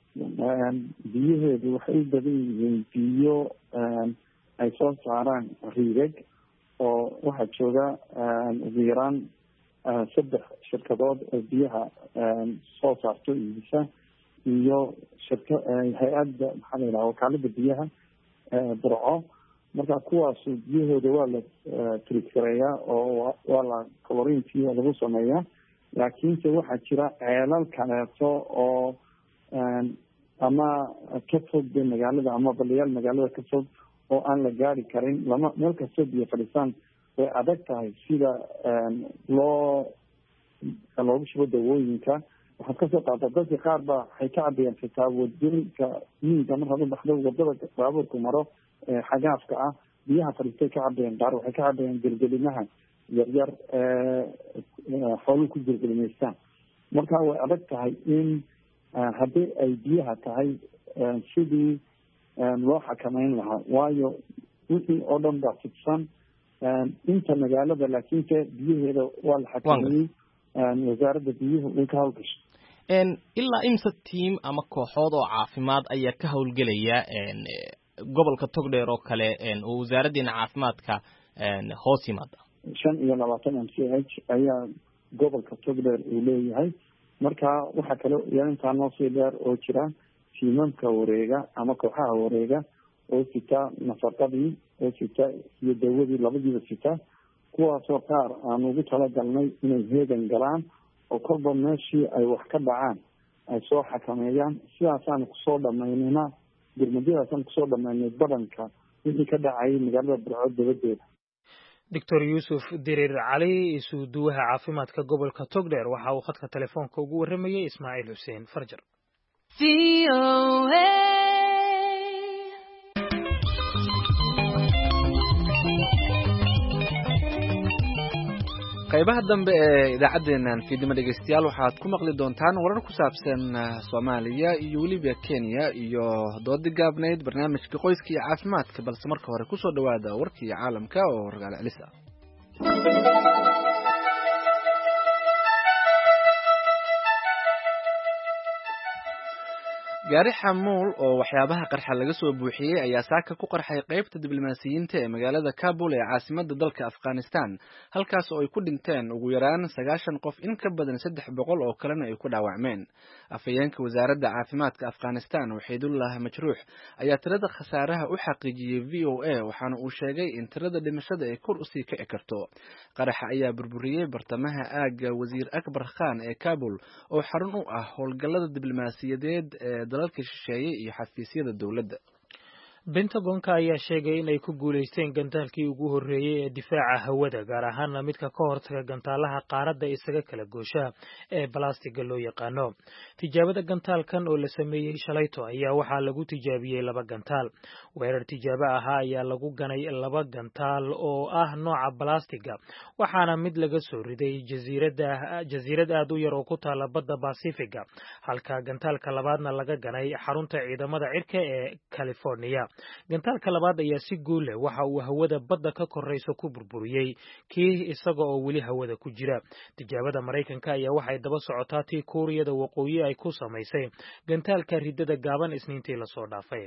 biyaheedu waxay u badan yihiin biyo ay soo saaraan riigag, oo waxaa jooga ugu yaraan 3 shirkadood oo biyaha soo saarto iibisa iyo hay-adda maxaa la yidhaha wakaalada biyaha Burco. marka kuwaas biyahooda waa la tirikareeyaa oo waa la chlorine lagu sameeyaa. laakiinse waxaa jira ceelal kaleeto oo ama ka fog magaalada ama balayaal magaalada ka fog oo aan la gaari karin lama meel kastoo biyo fadhiisaan way adag tahay sida loogu shubo dawooyinka. waxaad kasoo qaata dadka qaar baa waxay ka cabayaan xitaa wadooyinka miyiga markaad u baxdo wadada baabuurku maro xagaafka ah biyaha fadhiistay ka cabayaan. qaar waxay ka cabayaan gelgelimaha yaryar xooluhu ku gelgelimaystaan. marka way adag tahay in haddii ay biyaha tahay sidii loo xakameyn lahaa, waayo wixii oo dhan baa fidsan inta magaalada, laakiinse biyaheeda waa la xakameeyey. wasaaradda biyuhu way ka hawlgashay. ilaa imsa tiim ama kooxood oo caafimaad ayaa ka hawlgelaya gobolka Togdheer oo kale oo wasaaraddeena caafimaadka hoos yimaada? 25 MCH ayaa gobolka Togdheer uu leeyahay. marka waxa kale intaa noo sii dheer oo jira tiimamka wareega ama kooxaha wareega oo sita nafaqadii oo sita iyo dawadii labadiiba sita, kuwaasoo qaar aan ugu talagalnay inay heegan galaan oo kolba meeshii ay wax ka dhacaan ay soo xakameeyaan. sidaasaan kusoo dhamaynayna gurmadadaasaan kusoo dhamaynay badanka wixii ka dhacayay magaalada Burco dabadeeda. Dr. Yusuf Dirir Cali, isuduwaha caafimaadka gobolka Togdheer, waxa uu khadka telefoonka ugu waramayay Ismaaciil Xuseen Farjar. qaybaha dambe ee idaacaddeenan fiidnimo dhegeystayaal waxaad ku maqli doontaan warar ku saabsan Soomaaliya iyo weliba Kenya iyo doodi gaabneyd barnaamijka qoyska iyo caafimaadka, balse marka hore ku soo dhawaada warkii caalamka oo Rogaal Celisa. gaari xamuul oo waxyaabaha qarxa laga soo buuxiyey ayaa saaka ku qarxay qaybta diblomaasiyiinta ee magaalada Kabul ee caasimadda dalka Afghanistan, halkaas oo ay ku dhinteen ugu yaraan 90 qof, in ka badan 300 oo kalena ay ku dhaawacmeen. afhayeenka wasaaradda caafimaadka Afghanistan Waxiidullah Majruux ayaa tirada khasaaraha u xaqiijiyey VOA, waxaana uu sheegay in tirada dhimashada ay kor u sii kici karto. qaraxa ayaa burburiyey bartamaha aagga Wasiir Akbar Khan ee Kabul oo xarun u ah howlgallada diblomaasiyadeed ee dalalka shisheeye iyo xafiisyada dawladda. Pentagon-ka ayaa sheegay in ay ku guuleysteen gantaalkii ugu horreeyay ee difaaca hawada, gaar ahaan midka ka hortaga gantaalaha qaaradda isaga kala goosha ee balastiga loo yaqaano. tijaabada gantaalkan oo la sameeyey shalayto ayaa waxaa lagu tijaabiyey 2 gantaal. weerar tijaabo ahaa ayaa lagu ganay 2 gantaal oo ah nooca balastiga, waxaana mid laga soo riday jasiirad aad u yar oo ku taala badda Pacifiga, halka gantaalka labaadna laga ganay xarunta ciidamada cirka ee California. gantaalka labaad ayaa si guul leh waxa uu hawada badda ka korayso ku burburiyey kii isaga oo weli hawada ku jira. tijaabada Mareykanka ayaa waxay daba socotaa tii Kuuriyada Waqooyi ay ku samaysay gantaalka ridada gaaban Isniintii la soo dhaafay.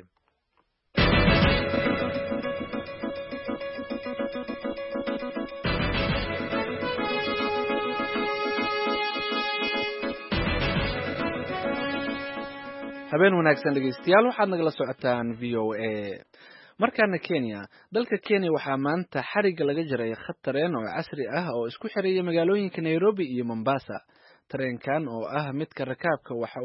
habeen wanaagsan dhegeystayaal, waxaad nagala socotaan VOA. markaana Kenya, dalka Kenya waxaa maanta xariga laga jaray khad tareen oo casri ah oo isku xiraya magaalooyinka Nairobi iyo Mombasa. tareenkan oo ah midka rakaabka waxa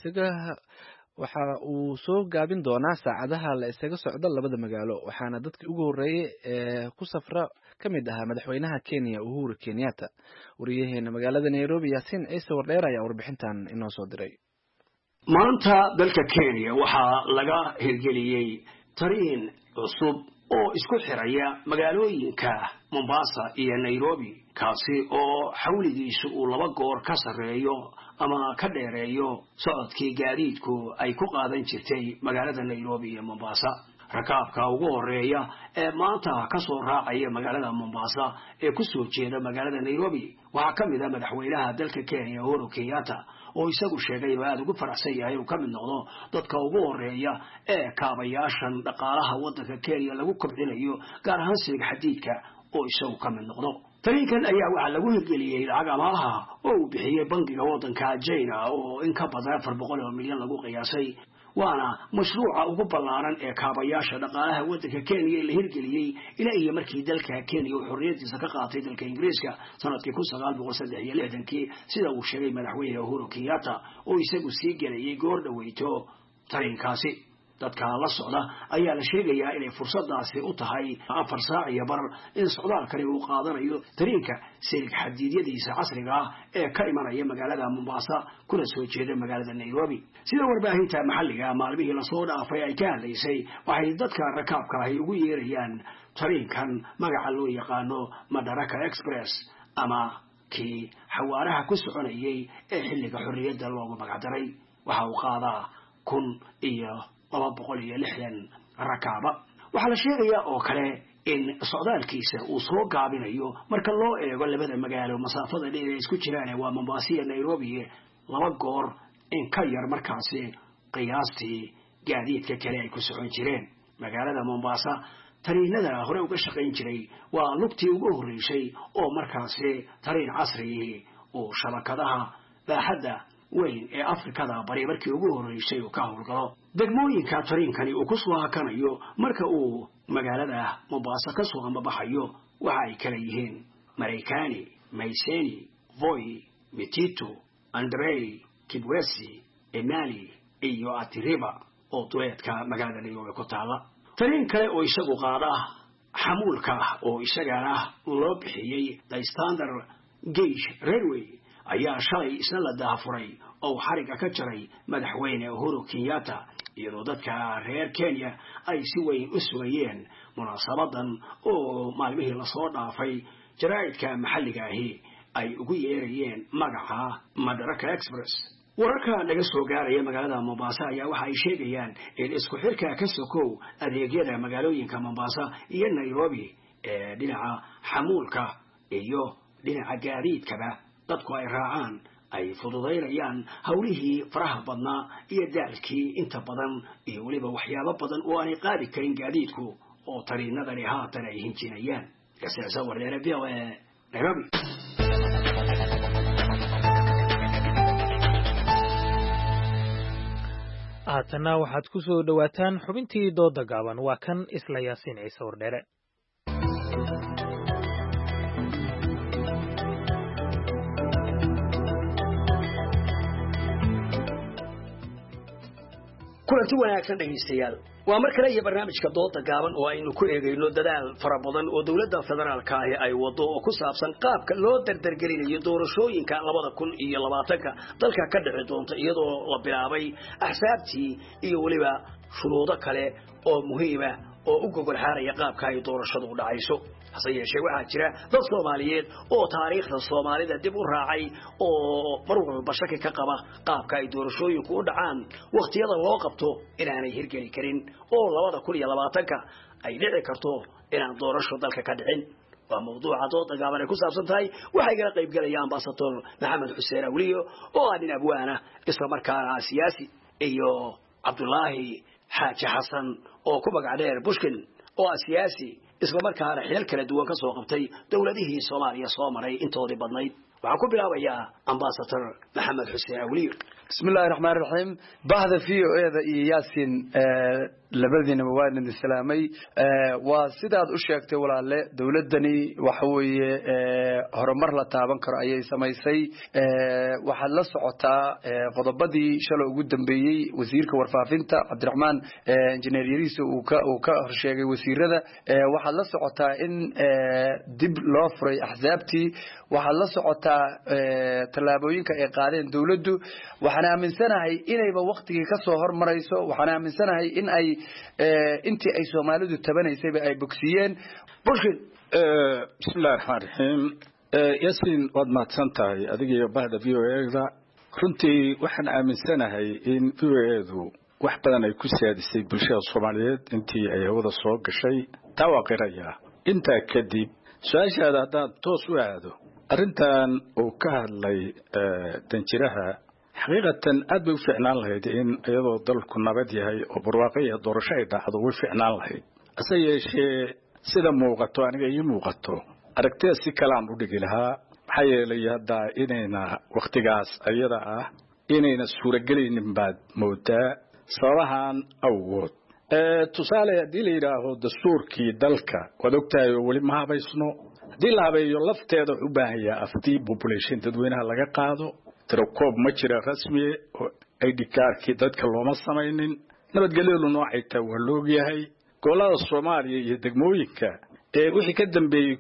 uu soo gaabin doonaa saacadaha la isaga socdo labada magaalo, waxaana dadkii ugu horeeyay ee ku safra ka mid ahaa madaxweynaha Kenya Uhuru Kenyatta. wariyaheena magaalada Nairobi Yaasiin Ciise Wardheer ayaa warbixintan inoo soo diray. maanta dalka Kenya waxaa laga hirgeliyey tareen cusub oo isku xiraya magaalooyinka Mombasa iyo Nairobi, kaasi oo xawligiisu uu 2 goor ka sareeyo ama ka dheereeyo socodkii gaadiidku ay ku qaadan jirtay magaalada Nairobi iyo Mombasa. rakaabka ugu horeeya ee maanta ka soo raacaya magaalada Mombasa ee ku soo jeeda magaalada Nairobi waxaa ka mid ah madaxweynaha dalka Kenya Uhuru Kenyatta, oo isagu sheegay inuu aad ugu faraxsan yahay inuu ka mid noqdo dadka ugu horeeya ee kaabayaashan dhaqaalaha waddanka Kenya lagu kobcinayo, gaar ahaan sida xadiidka oo isagu ka mid noqdo. tareenkan ayaa waxaa lagu hirgeliyey lacag amaah oo uu bixiyey bangiga waddanka China oo in ka badan 400 milyan lagu qiyaasay, waana mashruuca ugu ballaaran ee kaabayaasha dhaqaalaha waddanka Kenya la hirgeliyey ilaa iyo markii dalka Kenya uu xorriyadiisa ka qaatay dalka Ingiriiska sanadkii 1963, sida uu sheegay madaxweyne Uhuru Kenyatta oo isagu sii galayay goor dhaweyto tareenkaasi. dadka la socda ayaa la sheegayaa inay fursadaasi u tahay 4 saac iyo bar in socdaalkani uu qaadanayo tariinka silk xadiidyadiisa casriga ah ee ka imanaya magaalada Mombasa kuna soo jeeda magaalada Nairobi sida warbaahinta maxalliga maalmihii la soo dhaafay ay ka hadlaysay waxay dadka rakaabka ahi ugu yeerayaan tariinkan magaca loo yaqaano Madaraka Express ama kii xawaaraha ku soconayay ee xilliga xorriyadda loogu magacdaray waxa uu qaadaa 260 rakaaba waxa la sheegayaa oo kale in socdaalkiisa uu soo gaabinayo marka loo eego labada magaalo masaafada dheer ee isku jiraan waa Mombasa iyo Nairobi 2 goor in ka yar markaasi qiyaastii gaadiidka kale ay ku socon jireen magaalada Mombasa tariinada hore uga shaqayn jiray waa lugtii ugu horeysay oo markaasi tariin casri oo shabakadaha baaxadda weyn ee Afrikada bari markii ugu horeysay oo ka howlgalo degmooyinka tariinkani uu ku soo hakanayo marka uu magaalada Mombasa ka soo ambabaxayo waxa ay kala yihiin Marekani, Maiseni, Voi, Mitito, Andrei, Kibwesi, Emali iyo Atiriba oo duleedka magaalada Nairobi ku taala tariin kale oo isagu qaada xamuulka oo isagana loo bixiyay the Standard Gauge Railway ayaa shalay isna la daafuray oo xariga ka jaray madaxweyne Uhuru Kenyatta iyadoo dadka reer Kenya ay si weyn u sugayeen munaasabadan oo maalmihii la soo dhaafay jaraa'idka maxalliga ahi ay ugu yeerayeen magaca Madaraka Express wararka naga soo gaaraya magaalada Mombasa ayaa waxa ay sheegayaan in isku xirka ka sokow adeegyada magaalooyinka Mombasa iyo Nairobi ee dhinaca xamuulka iyo dhinaca gaadiidkaba dadku ay raacaan ay fududeynayaan hawlihii faraha badnaa iyo daalkii inta badan iyo waliba waxyaabo badan oo aan qaadi karin gaadiidku oo tariinadani haatan ay hinjinayaan kasaasa wardeere Nairobi haatana waxaad ku soo dhawaataan xubintii dooda gaaban waa kan isla Yaasiin Ciise Wardheere kulanti wanaagsan dhageystayaal waa mar kale iyo barnaamijka dooda gaaban oo aynu ku eegayno dadaal fara badan oo dawladda federaalka ah ay wado oo ku saabsan qaabka loo dardargelinayo doorashooyinka 2020 dalka ka dhici doonta iyadoo la bilaabay axsaabtii iyo waliba shuruudo kale oo muhiim ah oo u gogol xaaraya qaabka ay doorashadu u dhacayso hase yeeshee waxaa jira dad Soomaaliyeed oo taariikhda Soomaalida dib u raacay oo mar walba shaki ka qaba qaabka ay doorashooyinku u dhacaan waqtiyada loo qabto inaanay hirgeli karin oo 2020 ay dhici karto inaan doorasho dalka ka dhicin waa mawduuca dooda gaaban ee ku saabsan tahay waxay kala qayb galayaan Ambassador Maxamed Xuseen Awliyo oo ah nin abwaana isla markaana siyaasi iyo Cabdullaahi Xaaji Xasan oo ku magac dheer Bushkin oo siyaasi isla markaana xilal kala duwan ka soo qabtay dawladihii Soomaaliya soo maray intoodii badnayd waxaan ku bilaabayaa Ambassador Maxamed Xuseen Awliyo bismillaahir rahmaanir rahiim bahda VOA-da iyo Yaasiin labadina waan islaamay waa sidaad u sheegtay walaale dawladani waxa weeye horumar la taaban karo ayay samaysay waxa la socotaa qodobadii shalay ugu dambeeyay wasiirka warfaafinta Cabdiraxmaan injineer Yariis uu ka horsheegay wasiirada waxa la socotaa in dib loo furay axsaabtii waxa la socotaa talaabooyinka ay qaadeen dawladdu waxaan aaminsanahay inayba waqtigii ka soo hormarayso waxaan aaminsanahay in ay intii ay Soomaalidu tabanaysay ay bogsiyeen Bushkin bismillaahir rahmaanir rahiim Yaasiin wad maadsantahay adiga iyo bahda VOA-da runtii waxaan aaminsanahay in VOA-du wax badan ay ku saadisay bulshada Soomaaliyeed intii ay hawada soo gashay tawaaqiraya inta kadib su'aashaada hadaan toos u aado arintan uu ka hadlay danjiraha xaqiiqatan aad bay u fiicnaan lahayd in iyadoo dalku nabad yahay oo barwaaqo doorasho ay dhacdo way fiicnaan lahayd ase yeeshee sida muuqato aniga ii muuqato aragtida si kale aan u dhigi lahaa maxaa yeelay hadda inayna waqtigaas ayada ah inayna suuragelaynin baad moodaa sababahan awgood tusaale haddii la yidhaaho dastuurkii dalka waad ogtahay oo weli ma habaysno haddii la habeeyo lafteeda wuxuu u baahan yahay aftii population dadweynaha laga qaado tirakoob ma jira rasmi oo ID cardkii dadka looma samaynin nabadgelyadu noocay tahay waa la ogyahay gobollada Soomaaliya iyo degmooyinka wixii ka dambeeyay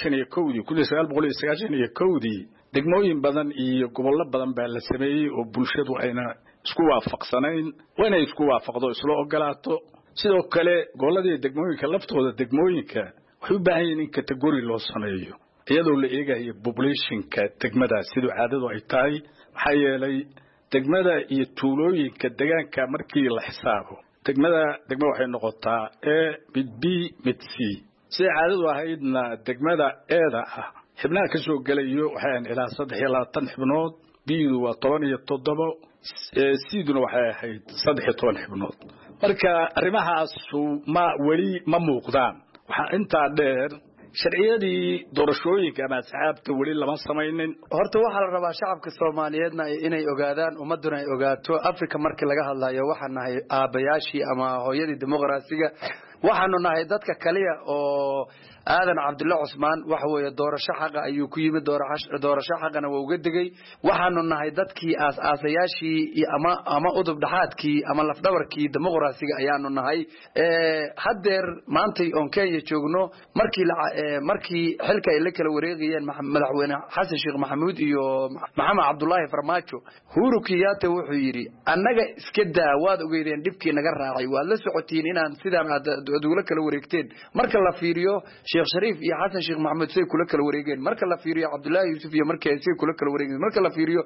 1991 degmooyin badan iyo gobollo badan baa la sameeyay oo bulshadu ayna isku waafaqsanayn waana isku waafaqdo isla ogolaato sidoo kale gobolladii degmooyinka laftooda degmooyinka waxay u baahan yihiin in category loo sameeyo iyadoo la eegayo populationka degmada sidoo caadadu ay tahay waxa yeelay degmada iyo tuulooyinka deegaanka markii la xisaabo degmada waxay noqotaa A mid B mid C sida caadadu ahaydna degmada eeda ah xubnaha ka soo galayo waxaan ilaa 23 xubnood B-du waa 17 C-duna waxay ahayd 13 xubnood marka arrimahaas weli ma muuqdaan waxa inta dheer sharciyadii doorashooyinka ama asxaabta weli lama samaynin horta waxa la rabaa shacabka Soomaaliyeedna inay ogaadaan ummaduna ay ogaato Afrika markii laga hadlayo waxaan nahay aabayaashii ama hooyadii dimuqraasiga waxaanu nahay dadka kaliya oo aadan Cabdulla Cusmaan waxa weeye doorasho xaq ayuu ku yimid doorasho xaqana waa uga digay waxaanu nahay dadkii aasayaashii ama udub dhaxaadkii ama lafdhabarkii dimuqraasiga ayaanu nahay hadeer maantay on Kenya joogno markii xilka ay la kala wareegayeen madaxweyne Xasan Sheekh Maxamuud iyo Maxamed Cabdullaahi Farmaajo Uhuru Kenyatta wuxuu yiri annaga iska daa waad ogeydeen dhibkii naga raacay waad la socotiin inaan sidaan dawlad kala wareegteen marka la fiiriyo Sheekh Shariif iyo Xasan Sheekh Maxamuud say kula kala wareegeen marka la fiiriyo Cabdullaahi Yuusuf iyo markay say kula kala wareegeen marka la fiiriyo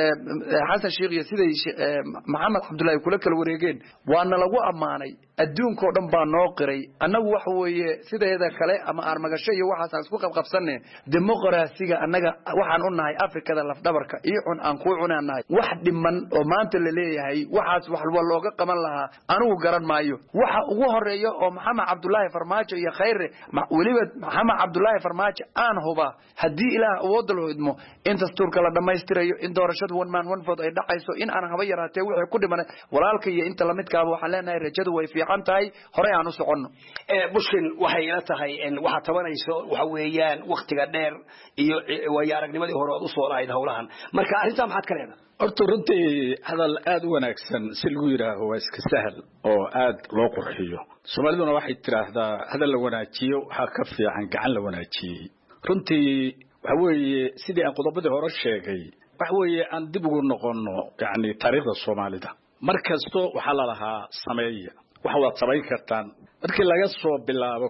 Xasan Sheekh iyo siday Maxamed Cabdullaahi kula kala wareegeen waana lagu amaanay adduunka oo dhan baa noo qiray annagu waxa weeye sideeda kale ama armagasho iyo waxaas isku qabqabsanay dimuqraasiga annaga waxaan u nahay Afrikada lafdhabarka iyo aan ku cunaanahay wax dhiman oo maanta la leeyahay waxaas wax looga qaban lahaa anigu garan maayo waxa ugu horeeyo oo Maxamed Cabdullaahi Farmaajo iyo Khayre waliba Maxamed Cabdullaahi Farmaajo aan huba hadii ilaah awood loo idmo in dastuurka la dhameystirayo in doorashadu one man one vote ay dhacayso in aan haba yaraatee wixii ku dhiman walaalka iyo inta la midkaaba waxa leenahay rajadu way fiican tahay hore aan u socono bushkin waxay ila tahay in waxa tabanayso waxa weeyaan waqtiga dheer iyo way aragnimadii hore u soo lahayd hawlahan marka arrinta maxaad ka leedahay horta runtii hadal aad u wanaagsan si lagu yiraahdo waa iska sahal oo aad loo qurxiyo Soomaaliduna waxay tiraahdaa hadal la wanaajiyo waxa ka fiican gacan la wanaajiyay runtii waxa weeye sidii aan qodobadii hore sheegay waxa weeye aan dib ugu noqono yaani taariikhda Soomaalida markasto waxa la lahaa sameeya waxa wada sameyn kartaan markii laga soo bilaabo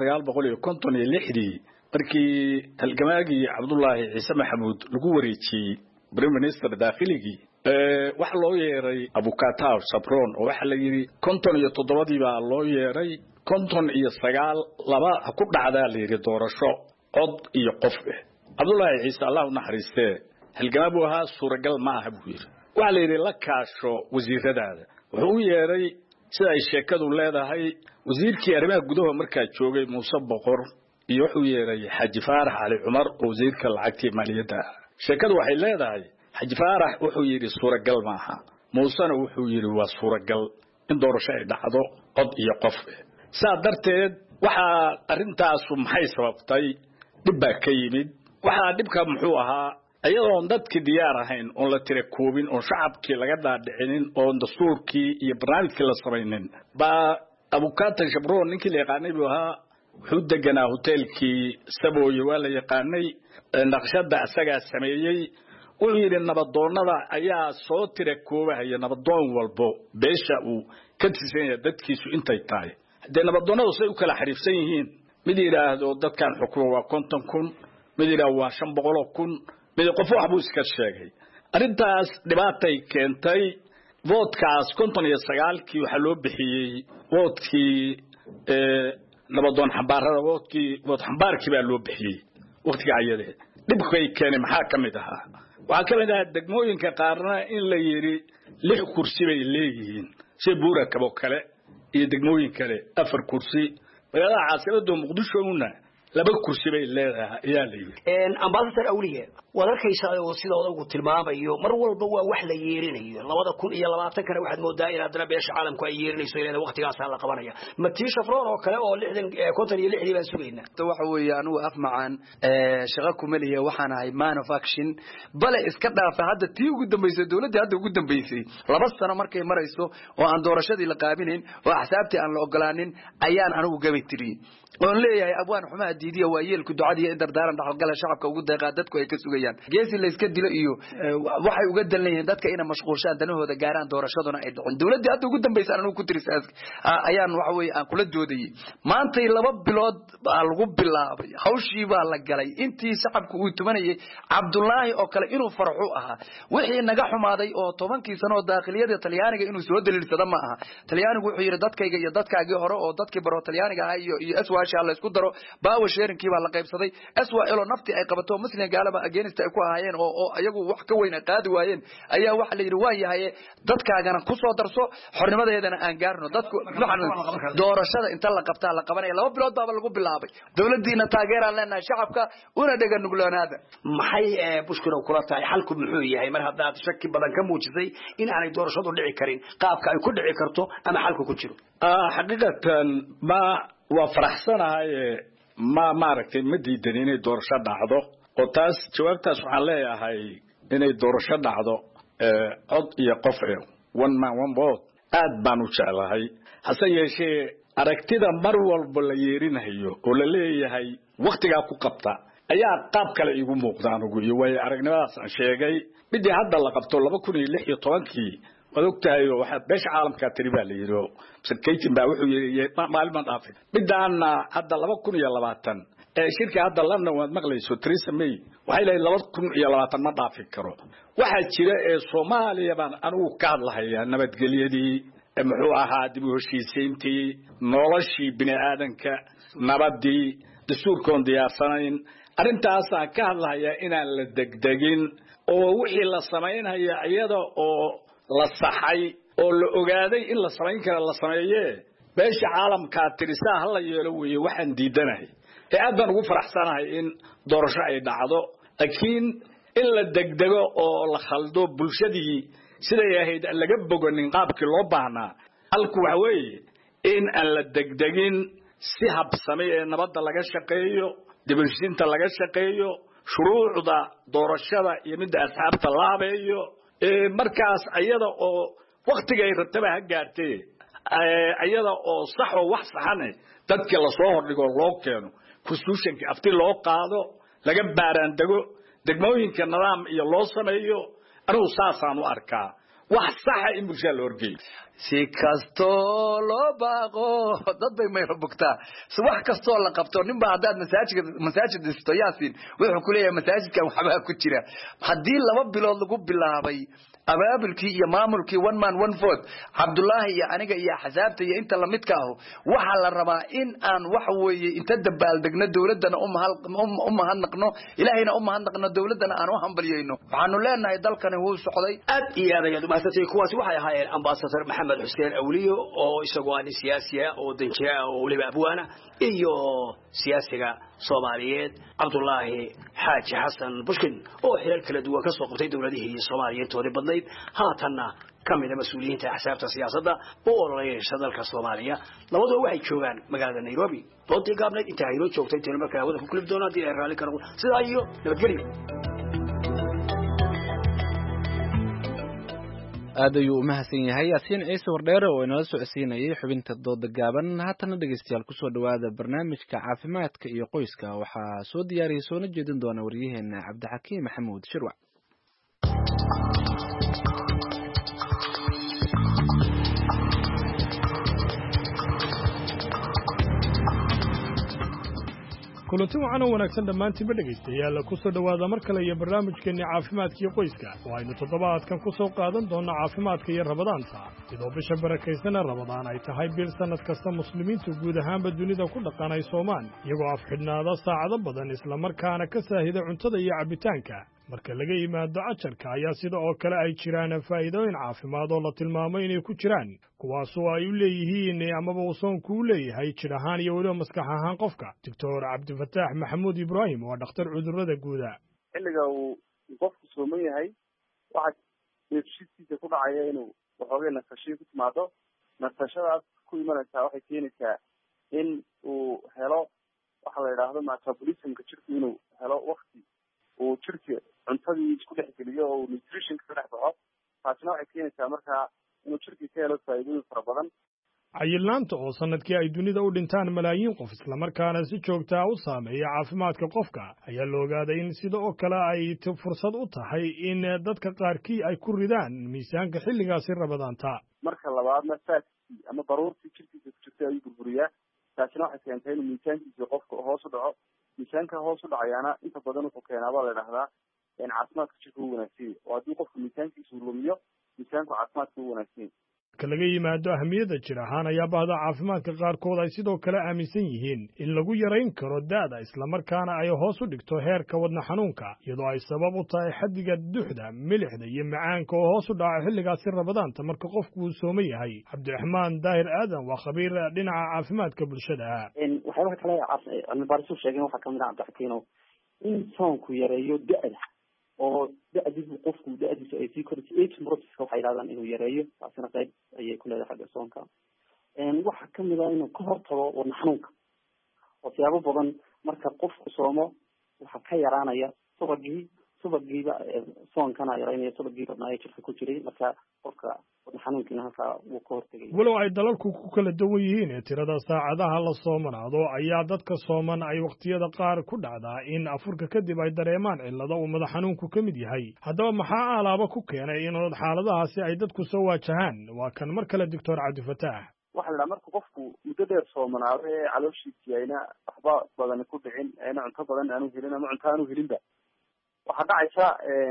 1956 markii halgamaagii Cabdullaahi Ciise Maxamuud lagu wareejiyay Prime Minister daaqiligi wax loo yeeray Abukataw Sabron oo waxa la yiri 57 baa loo yeeray 59 laba ku dhacdaa la yiri doorasho cod iyo qof Cabdullaahi Ciise Allah u naxariistee halgamaagu ahaa suuragal ma aha buu yiri waxa la yiri la kaasho wasiiradaada wuxuu yeeray sida ay sheekadu leedahay wasiirkii arrimaha gudaha markaa joogay Muuse Boqor iyo wuxuu yeeray Xaji Faarax Ali Cumar oo wasiirka lacagta maaliyadda sheekadu waxay leedahay Xaji Faarax wuxuu yiri suuragal ma aha Muusena wuxuu yiri waa suuragal in doorasho ay dhacdo cod iyo qof saadarteed waxa arintaas maxay sababtay dib ka yimid waxa dibka muxuu ahaa ayadoo dadka diyaar ahayn oo la tire koobin oo shacabkii laga dhaadhicinin oo dastuurkii iyo barnaamijkii la sameeynin ba Abukataw Sabron ninkii la yaqaanay buu ahaa wuxuu deganaa hotelkii Sabooye waa la yaqaanay naqshada asaga sameeyay wuxuu yiri nabadoonada ayaa soo tire koobahaya nabadoon walbo beesha uu ka tirsanaya dadkiisu intay tahay hadee nabadoonadu say u kala xariifsan yihiin mid yiraahdo dadkan xukumo waa 50,000 mid yiraahdo waa 500,000 mid qof waxbu iska sheegay arintaas dhibaatay keentay vote-kaas 59kii waxa loo bixiyay vote-kii nabadoon xambaarada vote xambaarkii baa loo bixiyay waqtiga ayade dibkay keenay maxaa kamid ahaa waxa kamid ah degmooyinka qaarna in la yiri 6 kursi bay leeyihiin si buura kabo kale iyo degmooyin kale 4 kursi magaalada caasimada Muqdisho una laba kursi bay leedahay ayaa la yidhi ambassador awliye waad arkaysaa oo sida odagu tilmaamayo mar walba waa wax la yeerinayo 2020 kana waxaad moodaa in adra beesha caalamku ay yeerinayso ilaa waqtigaas la qabanaya matiisha froon oo kale oo 60 baan sugaynaa waxa weeye anigu af macaan shaqo kuma leeyahay waxaan ahay man of action bale iska dhaafa hadda tii ugu dambeysay dawladda hadda ugu dambeysay 2 sano markay marayso oo aan doorashadii la qaabinin oo axsaabtii aan la ogolaanin ayaan anigu gabay tiriyay oon leeyahay abwaan xumaa diidiya waa yeelku ducadii in dardaaran dhaxalgala shacabka ugu deeqaa dadku ay ka sugayaan geesi la iska dilo iyo waxay uga dalnayeen dadka inay mashquulshaan danahooda gaaraan doorashaduna ay dhacin dawladda hadda ugu dambeysay anigu ku tirisaas ayaan waxa weeye aan kula doodayay maantay 2 bilood baa lagu bilaabay hawshii baa la galay intii shacabku uu tumanayay Cabdullaahi oo kale inuu farxo ahaa wixii naga xumaaday oo 10 sano daaqiliyada Talyaaniga inuu soo daliilsada ma aha Talyaanigu wuxuu yiri dadkayga iyo dadkaagii hore oo dadkii baro Talyaaniga ah iyo aswaasha la isku daro baawa sheerinkii baa la qaybsaday aswa ilo nafti ay qabato muslim gaalaba against ay ku ahaayeen oo ayagu wax ka weyn ay qaadi waayeen ayaa waxa la yiri waa yahay dadkaagana ku soo darso xornimadeedana aan gaarno dadku doorashada inta la qabtaa la qabanay 2 bilood baa lagu bilaabay dawladdiina taageeraan leenahay shacabka una dhaga nuglaanaada maxay bushkuna kula tahay xalku muxuu yahay mar haddaad shaki badan ka muujisay in aanay doorashadu dhici karin qaabka ay ku dhici karto ama xalku ku jiro xaqiiqatan ma waa faraxsanahay ma maaragtay ma diidan inay doorasho dhacdo oo taas jawaabtaas waxaan leeyahay inay doorasho dhacdo cod iyo qof one man one vote aad baan u jeclahay hase yeeshee aragtida mar walba la yeerinayo oo la leeyahay waqtigaa ku qabta ayaa qaab kale igu muuqda anigu iyo way aragnimadaas aan sheegay midii hadda la qabto 2016 wadogtahay waxa beesha caalamka tiriba la yiro sadkaytin baa wuxuu yiri maalman dhaafay midaana hadda 2020 shirka hadda London waad maqlayso Theresa May waxay leedahay 2020 ma dhaafi karo waxa jira ee Soomaaliya baan anigu ka hadlayaa nabadgelyadii muxuu ahaa dib u heshiisiintii noloshii bini'aadanka nabadii dastuurkoon diyaarsanayn arintaas aan ka hadlayaa inaan la degdegin oo wixii la sameeyay iyada oo la saxay oo la ogaaday in la sameyn karo la sameeyay beesha caalamka tirisa hal yeelo weeye waxaan diidanahay aad baan ugu faraxsanahay in doorasho ay dhacdo laakiin in la degdego oo la khaldo bulshadii sida ay ahayd laga boganin qaabkii loo baahnaa halku waxa weeye in aan la degdegin si habsami ee nabadda laga shaqeeyo dibashinta laga shaqeeyo shuruucda doorashada iyo mid asxaabta la habeeyo markaas ayada oo waqtiga ay rabtaba ha gaartay ayada oo sax oo wax saxane dadka la soo hordhigo loo keeno constitutionka afti loo qaado laga baaraan dago degmooyinka nidaam iyo loo sameeyo anigu saasaan u arkaa wax sax in bulshada loo horgeeyo si kasto loo baaqo dad bay may rabugtaa si wax kasto la qabto ninba hadaad masaajid isto yaasin wuxuu ku leeyahay masaajidkan waxba ku jira hadii 2 bilood lagu bilaabay abaabulkii iyo maamulkii one man one vote Cabdullaahi iyo aniga iyo xasaabta iyo inta la midka ah waxa la rabaa in aan wax weeye inta dabaal degna dawladana mahadnaqno ilaahayna mahadnaqno dawladana aan u hambalyeeyno waxaanu leenahay dalkani wuu socday aad iyo aad ayaad maasatay kuwaasi waxay ahaayeen ambassador Maxamed Xuseen Awliyo oo isagoo aan siyaasiya oo danjira oo waliba abwaana iyo siyaasiga Soomaaliyeed Cabdullaahi Xaaji Xasan Bushkin oo xilal kala duwan ka soo qabtay dawladihii Soomaaliyeed toodii badnayd haatanna kamida mas'uuliyiinta xisaabaadka siyaasadda oo ololeeya dalka Soomaaliya labadoo waxay joogaan magaalada Nairobi doontii gaabnayd inta ay joogtay inta markaa wada ku kulib doonaa hadii ay raali karo sida iyo nabadgelyo aad ayuu u mahadsan yahay Yaasiin Ciise Wardheere oo inala socodsiinayay xubinta dooda gaaban haatan dhageystayaal ku soo dhawaada barnaamijka caafimaadka iyo qoyska waxa soo diyaariyay soo jeedin doona wariyaheena Cabdixakiim Maxamuud Shirwac kulanti waxaan wanaagsan dhammaantiinba dhegaystayaal ku soo dhawaada mar kale iyo barnaamijkeenni caafimaadka iyo qoyska oo aynu toddobaadkan ku soo qaadan doonno caafimaadka iyo rabadaanta iyadoo bisha barakaysana rabadaan ay tahay bil sannad kasta muslimiintu guud ahaanba dunida ku dhaqanay soomaan iyagoo afxidhnaada saacado badan islamarkaana ka saahida cuntada iyo cabbitaanka marka laga yimaado ajarka ayaa sida oo kale ay jiraan faa'iidooyin caafimaad oo la tilmaamay inay ku jiraan kuwaasoo ay u leeyihiin amaba uu soonku u leeyahay jir ahaan iyo weliba maskax ahaan qofka doctor cabdifataax maxamuud ibraahim waa dhakhtar cudurrada guuda xilliga uu qofku sooman yahay waxaa deefshiidkiisa ku dhacaya inuu waxoogay nasashiin ku timaado nasashadaas ku imanaysaa waxay keenaysaa in uu helo waxa la yidhaahdo metabolismka jirku inuu helo wakti uu jirka cuntadii isku dhex geliyo oo nutritionka ka dhex baxo taasina waxay keenaysaa markaa inuu jirkii ka helo faa'iidooyin fara badan cayilnaanta oo sanadkii ay dunida u dhintaan malaayiin qof islamarkaana si joogtaa u saameeya caafimaadka qofka ayaa la ogaaday in sida oo kale ay fursad u tahay in dadka qaarkii ay ku ridaan miisaanka xilligaasi rabadaanta marka labaadna faatkii ama baruurtii jirkiisa ku jirtay ayuu burburiyaa taasina waxay keentay inuu miisaankiisa qofka hoos u dhaco miisaanka hoos u dhacayaana inta badan wuxuu keenaa baa la idhahdaa caafimaadka jirka u wanaagsan oo haddii qofku miisaankiisa uu lumiyo miisaanku caafimaadka u wanaagsan marka laga yimaado ahmiyadda jir ahaan ayaa bahda caafimaadka qaarkood ay sidoo kale aaminsan yihiin in lagu yarayn karo da'da islamarkaana ay hoos u dhigto heerka wadna xanuunka iyadoo ay sabab u tahay xaddiga duxda milixda iyo macaanka oo hoos u dhaca xilligaasi rabadaanta marka qofku uu sooman yahay cabdiraxmaan daahir aadan waa khabiir dhinaca caafimaadka bulshada waxyaabaha kale cilmibaarisuu sheegeen waxaa kamid ah cabdixakiino in soonku yareeyo da'da oo da'diisu qofku da'diisu ay sii kordhiso aging processka waxay yidhahdaan inuu yareeyo taasina qayb ayay ku leedahay xagga soonka waxaa kamid ah inuu ka hortago wadna xanuunka oo siyaabo badan marka qofku soomo waxaa ka yaraanaya subagiiba soonkana yaraynaya subagii badnaayo jirka ku jiray marka qofka wadna xanuunkiina halkaa wuu ka hortegay walow ay dalalku ku kala duwan yihiin ee tirada saacadaha la soomanaado ayaa dadka sooman ay wakhtiyada qaar ku dhacdaa in afurka kadib ay dareemaan cillado uu madax xanuunku ka mid yahay haddaba maxaa alaaba ku keenay in xaaladahaasi ay dadku soo waajahaan waa kan mar kale doctor cabdifataax waxa la dhaha marka qofku muddo dheer soomanaado ee calooshiisii ayna waxba badani ku dhicin ayna cunto badan aanu helin ama cunto aanu helinba waxaa dhacaysa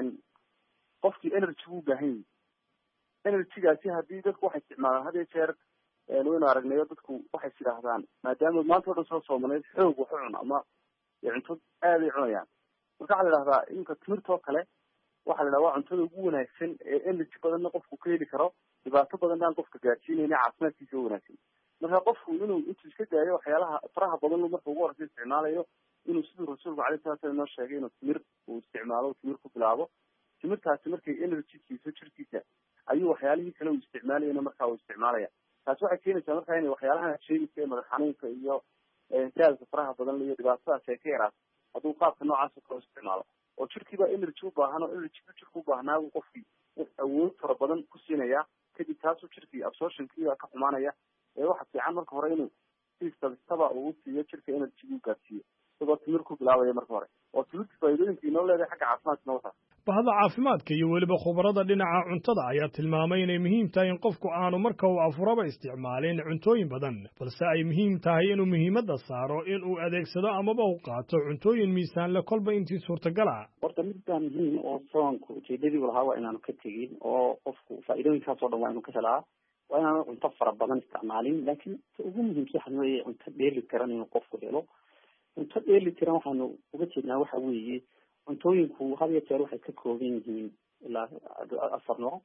qofkii energy buu baahan yahay energygaasi haddii dadku waxay isticmaalaan had iyo jeer waynu aragnayo dadku waxay sidhaahdaan maadaama maanta o dhan soo soomaneed xoog wax u cun ama cunto aad ay cunayaan marka waxaa la idhahdaa iminka timirtoo kale waxaa la idhaha waa cuntada ugu wanaagsan ee energy badanna qofku ka heli karo dhibaato badanna aan qofka gaadsiinayna caafimaadkiisa u wanaagsan marka qofku inuu intuu iska daayo waxyaalaha faraha badan marka ugu horeysa isticmaalayo inuu siduu rasuulku alayhi salatu wasalam inoo sheegay inuu timir uu isticmaalo timir ku bilaabo timirtaasi markay energy siiso jirkiisa ayuu waxyaalihii kale uu isticmaalayana markaa uu isticmaalaya taasi waxay keenaysaa markaa inay waxyaalaha sheegaysa ee madax xanuunka iyo daalka faraha badan iyo dhibaatadaas ay ka yaraato hadduu qaabka noocaas oo kale u isticmaalo oo jirkiiba energy u baahan oo energy jirka u baahnaa buu qofkii awood fara badan ku siinaya kadib taasuu jirkii absorptionkiiba ka xumaanaya waxa fiican marka hore inuu si sabistaba uu siiyo jirka energy uu gaarsiiyo isagoo timir ku bilaabaya marka hore oo timirta faa'iidooyinka inoo leedahay xagga caafimaadka wata bahda caafimaadka iyo weliba khubarada dhinaca cuntada ayaa tilmaamay inay muhiim tahay in qofku aanu marka uu afuraba isticmaalin cuntooyin badan balse ay muhiim tahay inuu muhiimadda saaro inuu adeegsado amaba u qaato cuntooyin miisaanle kolba intii suurtagal ah horta midbaa muhiim oo soonku ujeedadii lahaa waa inaanu ka tegin oo qofku faa'iidooyinkaas oo dhan waa inuu ka helaa waa inaanu cunto fara badan isticmaalin laakiin ta ugu muhiimsan waxa weeye cunto dheeli tiran inuu qofku helo cunto dheeli tiran waxaanu uga jeednaa waxa weeye cuntooyinku had iyo jeer waxay ka kooban yihiin ilaa 4 nooc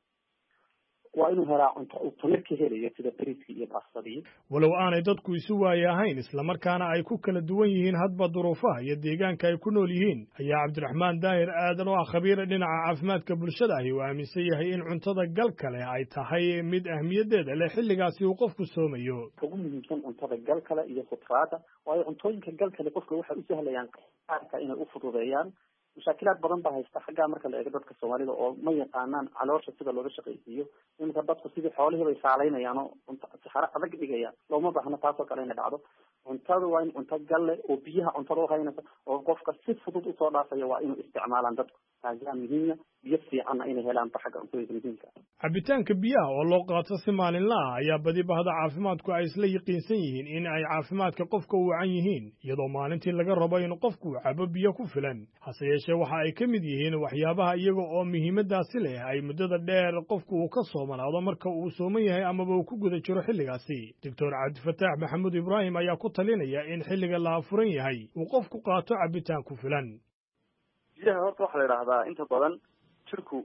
waa inuu helaa cunto uu tamar ka helayo sida bariiskii iyo baasadii walow aanay dadku isu waaye ahayn islamarkaana ay ku kala duwan yihiin hadba duruufaha iyo deegaanka ay ku nool yihiin ayaa cabdiraxmaan daahir aadan oo ah khabiir dhinaca caafimaadka bulshada ahi uu aaminsan yahay in cuntada gal kale ay tahay mid ahmiyaddeeda leh xilligaasi uu qofku soomayo ugu muhiimsan cuntada gal kale iyo khudraada waayo cuntooyinka gal kale qofka waxay u sahlayaan qaarka inay u fududeeyaan mashaakilaad badan baa haysta xaggaa marka la eego dadka soomaalida oo ma yaqaanaan caloosha sida looga shaqaysiiyo iminka dadku sidii xoolihii bay saalaynayaan oo saxaro adag dhigayaan looma baahno taasoo kale inay dhacdo cuntadu waa in cunto galle oo biyaha cuntada uhaynaysa oo qofka si fudud usoo dhaafaya waa inuu isticmaalaan dadku taasaa muhiima biyo fiicanna inay helaanba xagga cuntooyinka muhiimka cabitaanka biyaha oo loo qaato si maalinla ah ayaa badi bahda caafimaadku ay isla yaqiinsan yihiin in ay caafimaadka qofka u wacan yihiin iyadoo maalintii laga rabo in qofku cabo biyo ku filan hase yeeshee waxa ay ka mid yihiin waxyaabaha iyaga oo muhiimadaasi leh ay muddada dheer qofku uu ka soomanaado marka uu sooman yahay amaba uu ku guda jiro xilligaasi doctor cabdifataax maxamuud ibraahim ayaa ku talinaya in xilliga la afuran yahay uu qofku qaato cabitaan ku filan biyaha horta waxaa la yidhahdaa inta badan jirku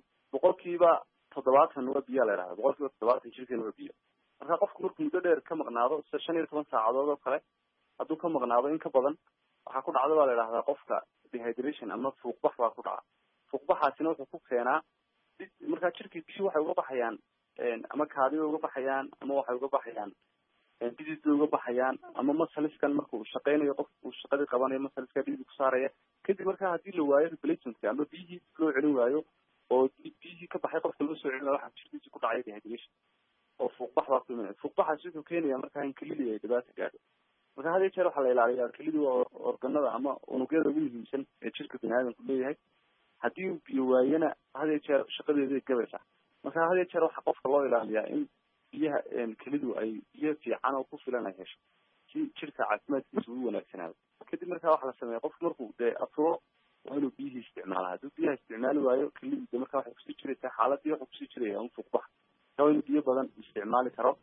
70% waa biyaa la yidhahdaa 70% jirkeena waa biyo marka qofku markuu muddo dheer ka maqnaado 15 saacadood oo kale hadduu ka maqnaado in ka badan waxaa ku dhacda baa la yidhahdaa qofka dehydration ama fuuqbax baa ku dhaca fuuqbaxaasina wuxuu ku keenaa markaa jirkii biyuhu waxay uga baxayaan ama kaadi bay uga baxayaan ama waxay uga baxayaan bidid bay uga baxayaan ama masaliskan markuu shaqeynayo qofku shaqadii qabanayo masaliska bidid ku saaraya kadib markaa haddii la waayo replacement ama biyihii loo celin waayo oo biyihii ka baxay qofka loo soo celinayo waxaa jirkiisa ku dhacay dehydration oo fuuqbax baa ku imanaya fuuqbaxaasi wuxuu keenayaa markaa in kelidii ay dhibaato gaadho marka had iyo jeer waxaa la ilaaliyaa kelidii waa organada ama unugyada ugu muhiimsan ee jirka biniaadamku leeyahay haddii uu biyo waayana had iyo jeer shaqadeeday gabaysaa marka had iyo jeer waxaa qofka loo ilaaliyaa in biyaha kelidu ay biyo fiican oo ku filan ay hesho si jirka caafimaadkiisa ugu wanaagsanaado kadib markaa waxaa la sameeya qofku markuu dee afuro waa inuu biyihii isticmaala hadduu biyaha isticmaali waayo kelidu de markaa waxay kusii jiraysaa xaaladii waxuu kusii jiraya un fuuqbax waa inuu biyo badan isticmaali karo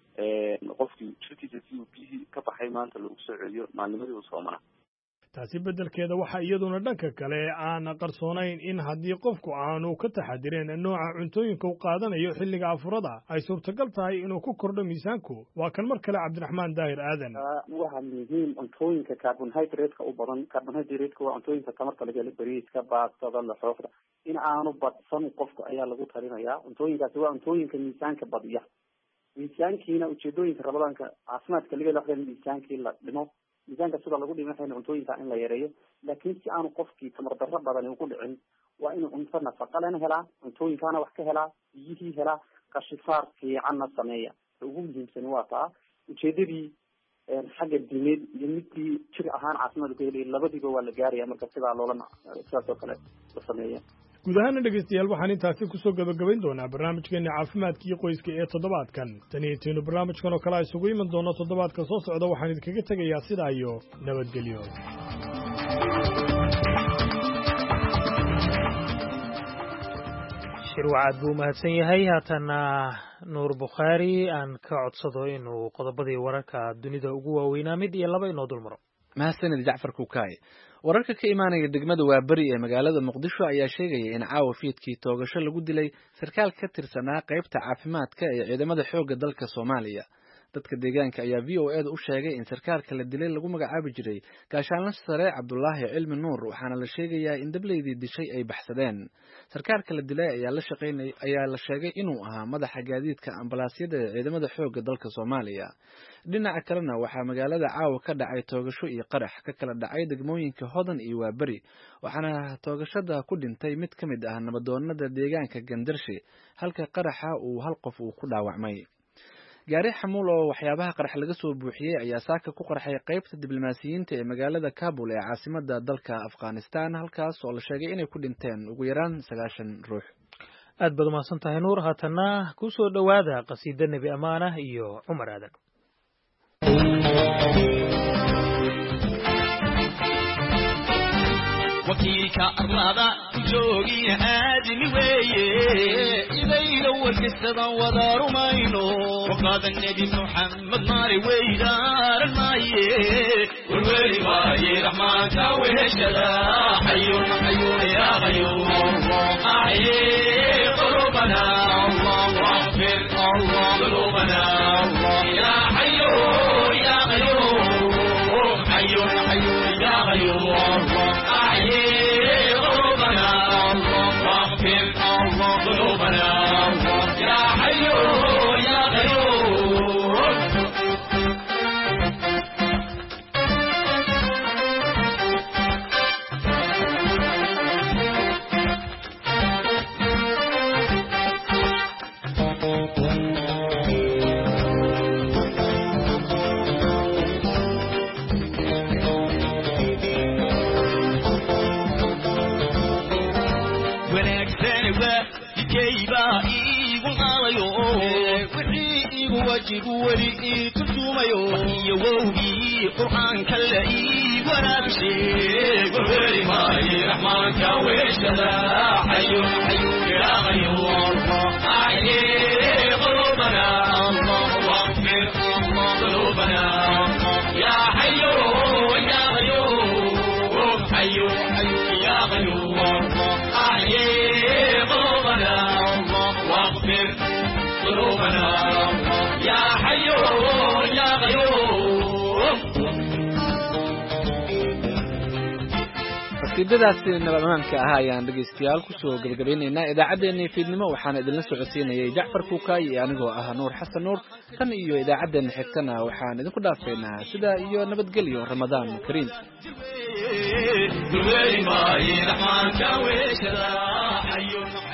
qofkii jirkiisa si uu biyihii ka baxay maanta loogu soo celiyo maalnimadii uu soomana taasi beddelkeeda waxaa iyaduna dhanka kale aan qarsoonayn in haddii qofku aanu ka taxadireen nooca cuntooyinka uu qaadanayo xilliga afurada ay suurtagal tahay inuu ku kordho miisaanku waa kan mar kale cabdiraxmaan daahir aadan waxaa muhiim cuntooyinka carbohydrate-ka u badan carbohydrate-ka waa cuntooyinka tamarta laga helo bariiska baastada laxooxda in aanu badsan qofku ayaa lagu talinayaa cuntooyinkaasi waa cuntooyinka miisaanka badiya miisaankiina ujeedooyinka rabadaanka caafimaadka laga helo miisaankii la dhimo miisaanka sida lagu dhimo waxayna cuntooyinka in la yareeyo laakiin si aanu qofkii tamardarro badan ugu dhicin waa inuu cunto nafaqo lena helaa cuntooyinkaana wax ka helaa biyihii helaa qashisaar fiicanna sameeya ugu muhiimsani waa taa ujeedadii xagga diineed iyo midkii jir ahaan caafimaad ka helaya labadiiba waa la gaaraya marka sidaas oo kale la sameeya guud ahaana dhegaystayaal waxaan intaasi kusoo gabagabayn doonaa barnaamijkeena caafimaadkii qoyska ee toddobaadkan tani intaynu barnaamijkan oo kale isugu iman doono toddobaadka soo socda waxaan idinkaga tegayaa sidaa iyo nabadgelyo shirwacaad buu mahadsan yahay haatana nuur bukhaari aan ka codsado inuu qodobadii wararka dunida ugu waaweynaa mid iyo laba inoo dulmaro mahadsanid jacfar kukaay wararka ka imaanaya degmada waaberi ee magaalada muqdisho ayaa sheegaya in caawa fiidkii toogasho lagu dilay sarkaal ka tirsanaa qaybta caafimaadka ee ciidamada xoogga dalka Soomaaliya dadka deegaanka ayaa VOA u sheegay in sarkaalka la dilay lagu magacaabi jiray gaashaanle sare Cabdullaahi Cilmi Nuur waxaana la sheegayaa in dableydii dishay ay baxsadeen sarkaalka la dilay ayaa la sheegay inuu ahaa madaxa gaadiidka ambalaasyada ee ciidamada xoogga dalka Soomaaliya dhinaca kalena waxaa magaalada caawa ka dhacay toogasho iyo qarax ka kala dhacay degmooyinka Hodan iyo Waaberi waxaana toogashada ku dhintay mid ka mid ah nabadoonnada deegaanka Gandarshi halka qaraxa uu hal qof uu ku dhaawacmay gaari xamuul oo waxyaabaha qarax laga soo buuxiyay ayaa saaka ku qarxay qaybta diblomaasiyiinta ee magaalada Kabul ee caasimadda dalka Afghanistan halkaas oo la sheegay inay ku dhinteen ugu yaraan 90 ruux aad baad umahadsan tahay nuur haatana ku soo dhawaada qasiida nebi amaanah iyo cumar aadan وكيك أرضا جوغي آدمي ويه إذا والقصة ودار ماينو وقاد النبي محمد ماري ويدار المايه والويلي ماي رحمك وهشدا حيو حيو يا غيوم أحيي قلوبنا الله واغفر الله قلوبنا يا حيو يا غيوم حيو حيو يا غيوم ولي كسوميو يووي قرآن كلئي ولا بشيء وولي ماي رحمك ويشدا حيو حيو يا غيور أحيي قلوبنا الله واغفر الله قلوبنا يا حيو يا غيور حيو حيو يا غيور قلوبنا يا حي يا قيوم qasiidadaasi nabadamaanka ah ayaan dhegaystayaal kusoo gabagabaynaynaa idaacaddeenii fiidnimo waxaan idinla socodsiinayay Jacfar Kuukay iyo anigoo ah Nuur Xasan Nuur tan iyo idaacaddeenna xigtana waxaan idinku dhaafaynaa sida iyo nabadgelyo Ramadaan Kariim دولي ما يرحمن كويش لا حيون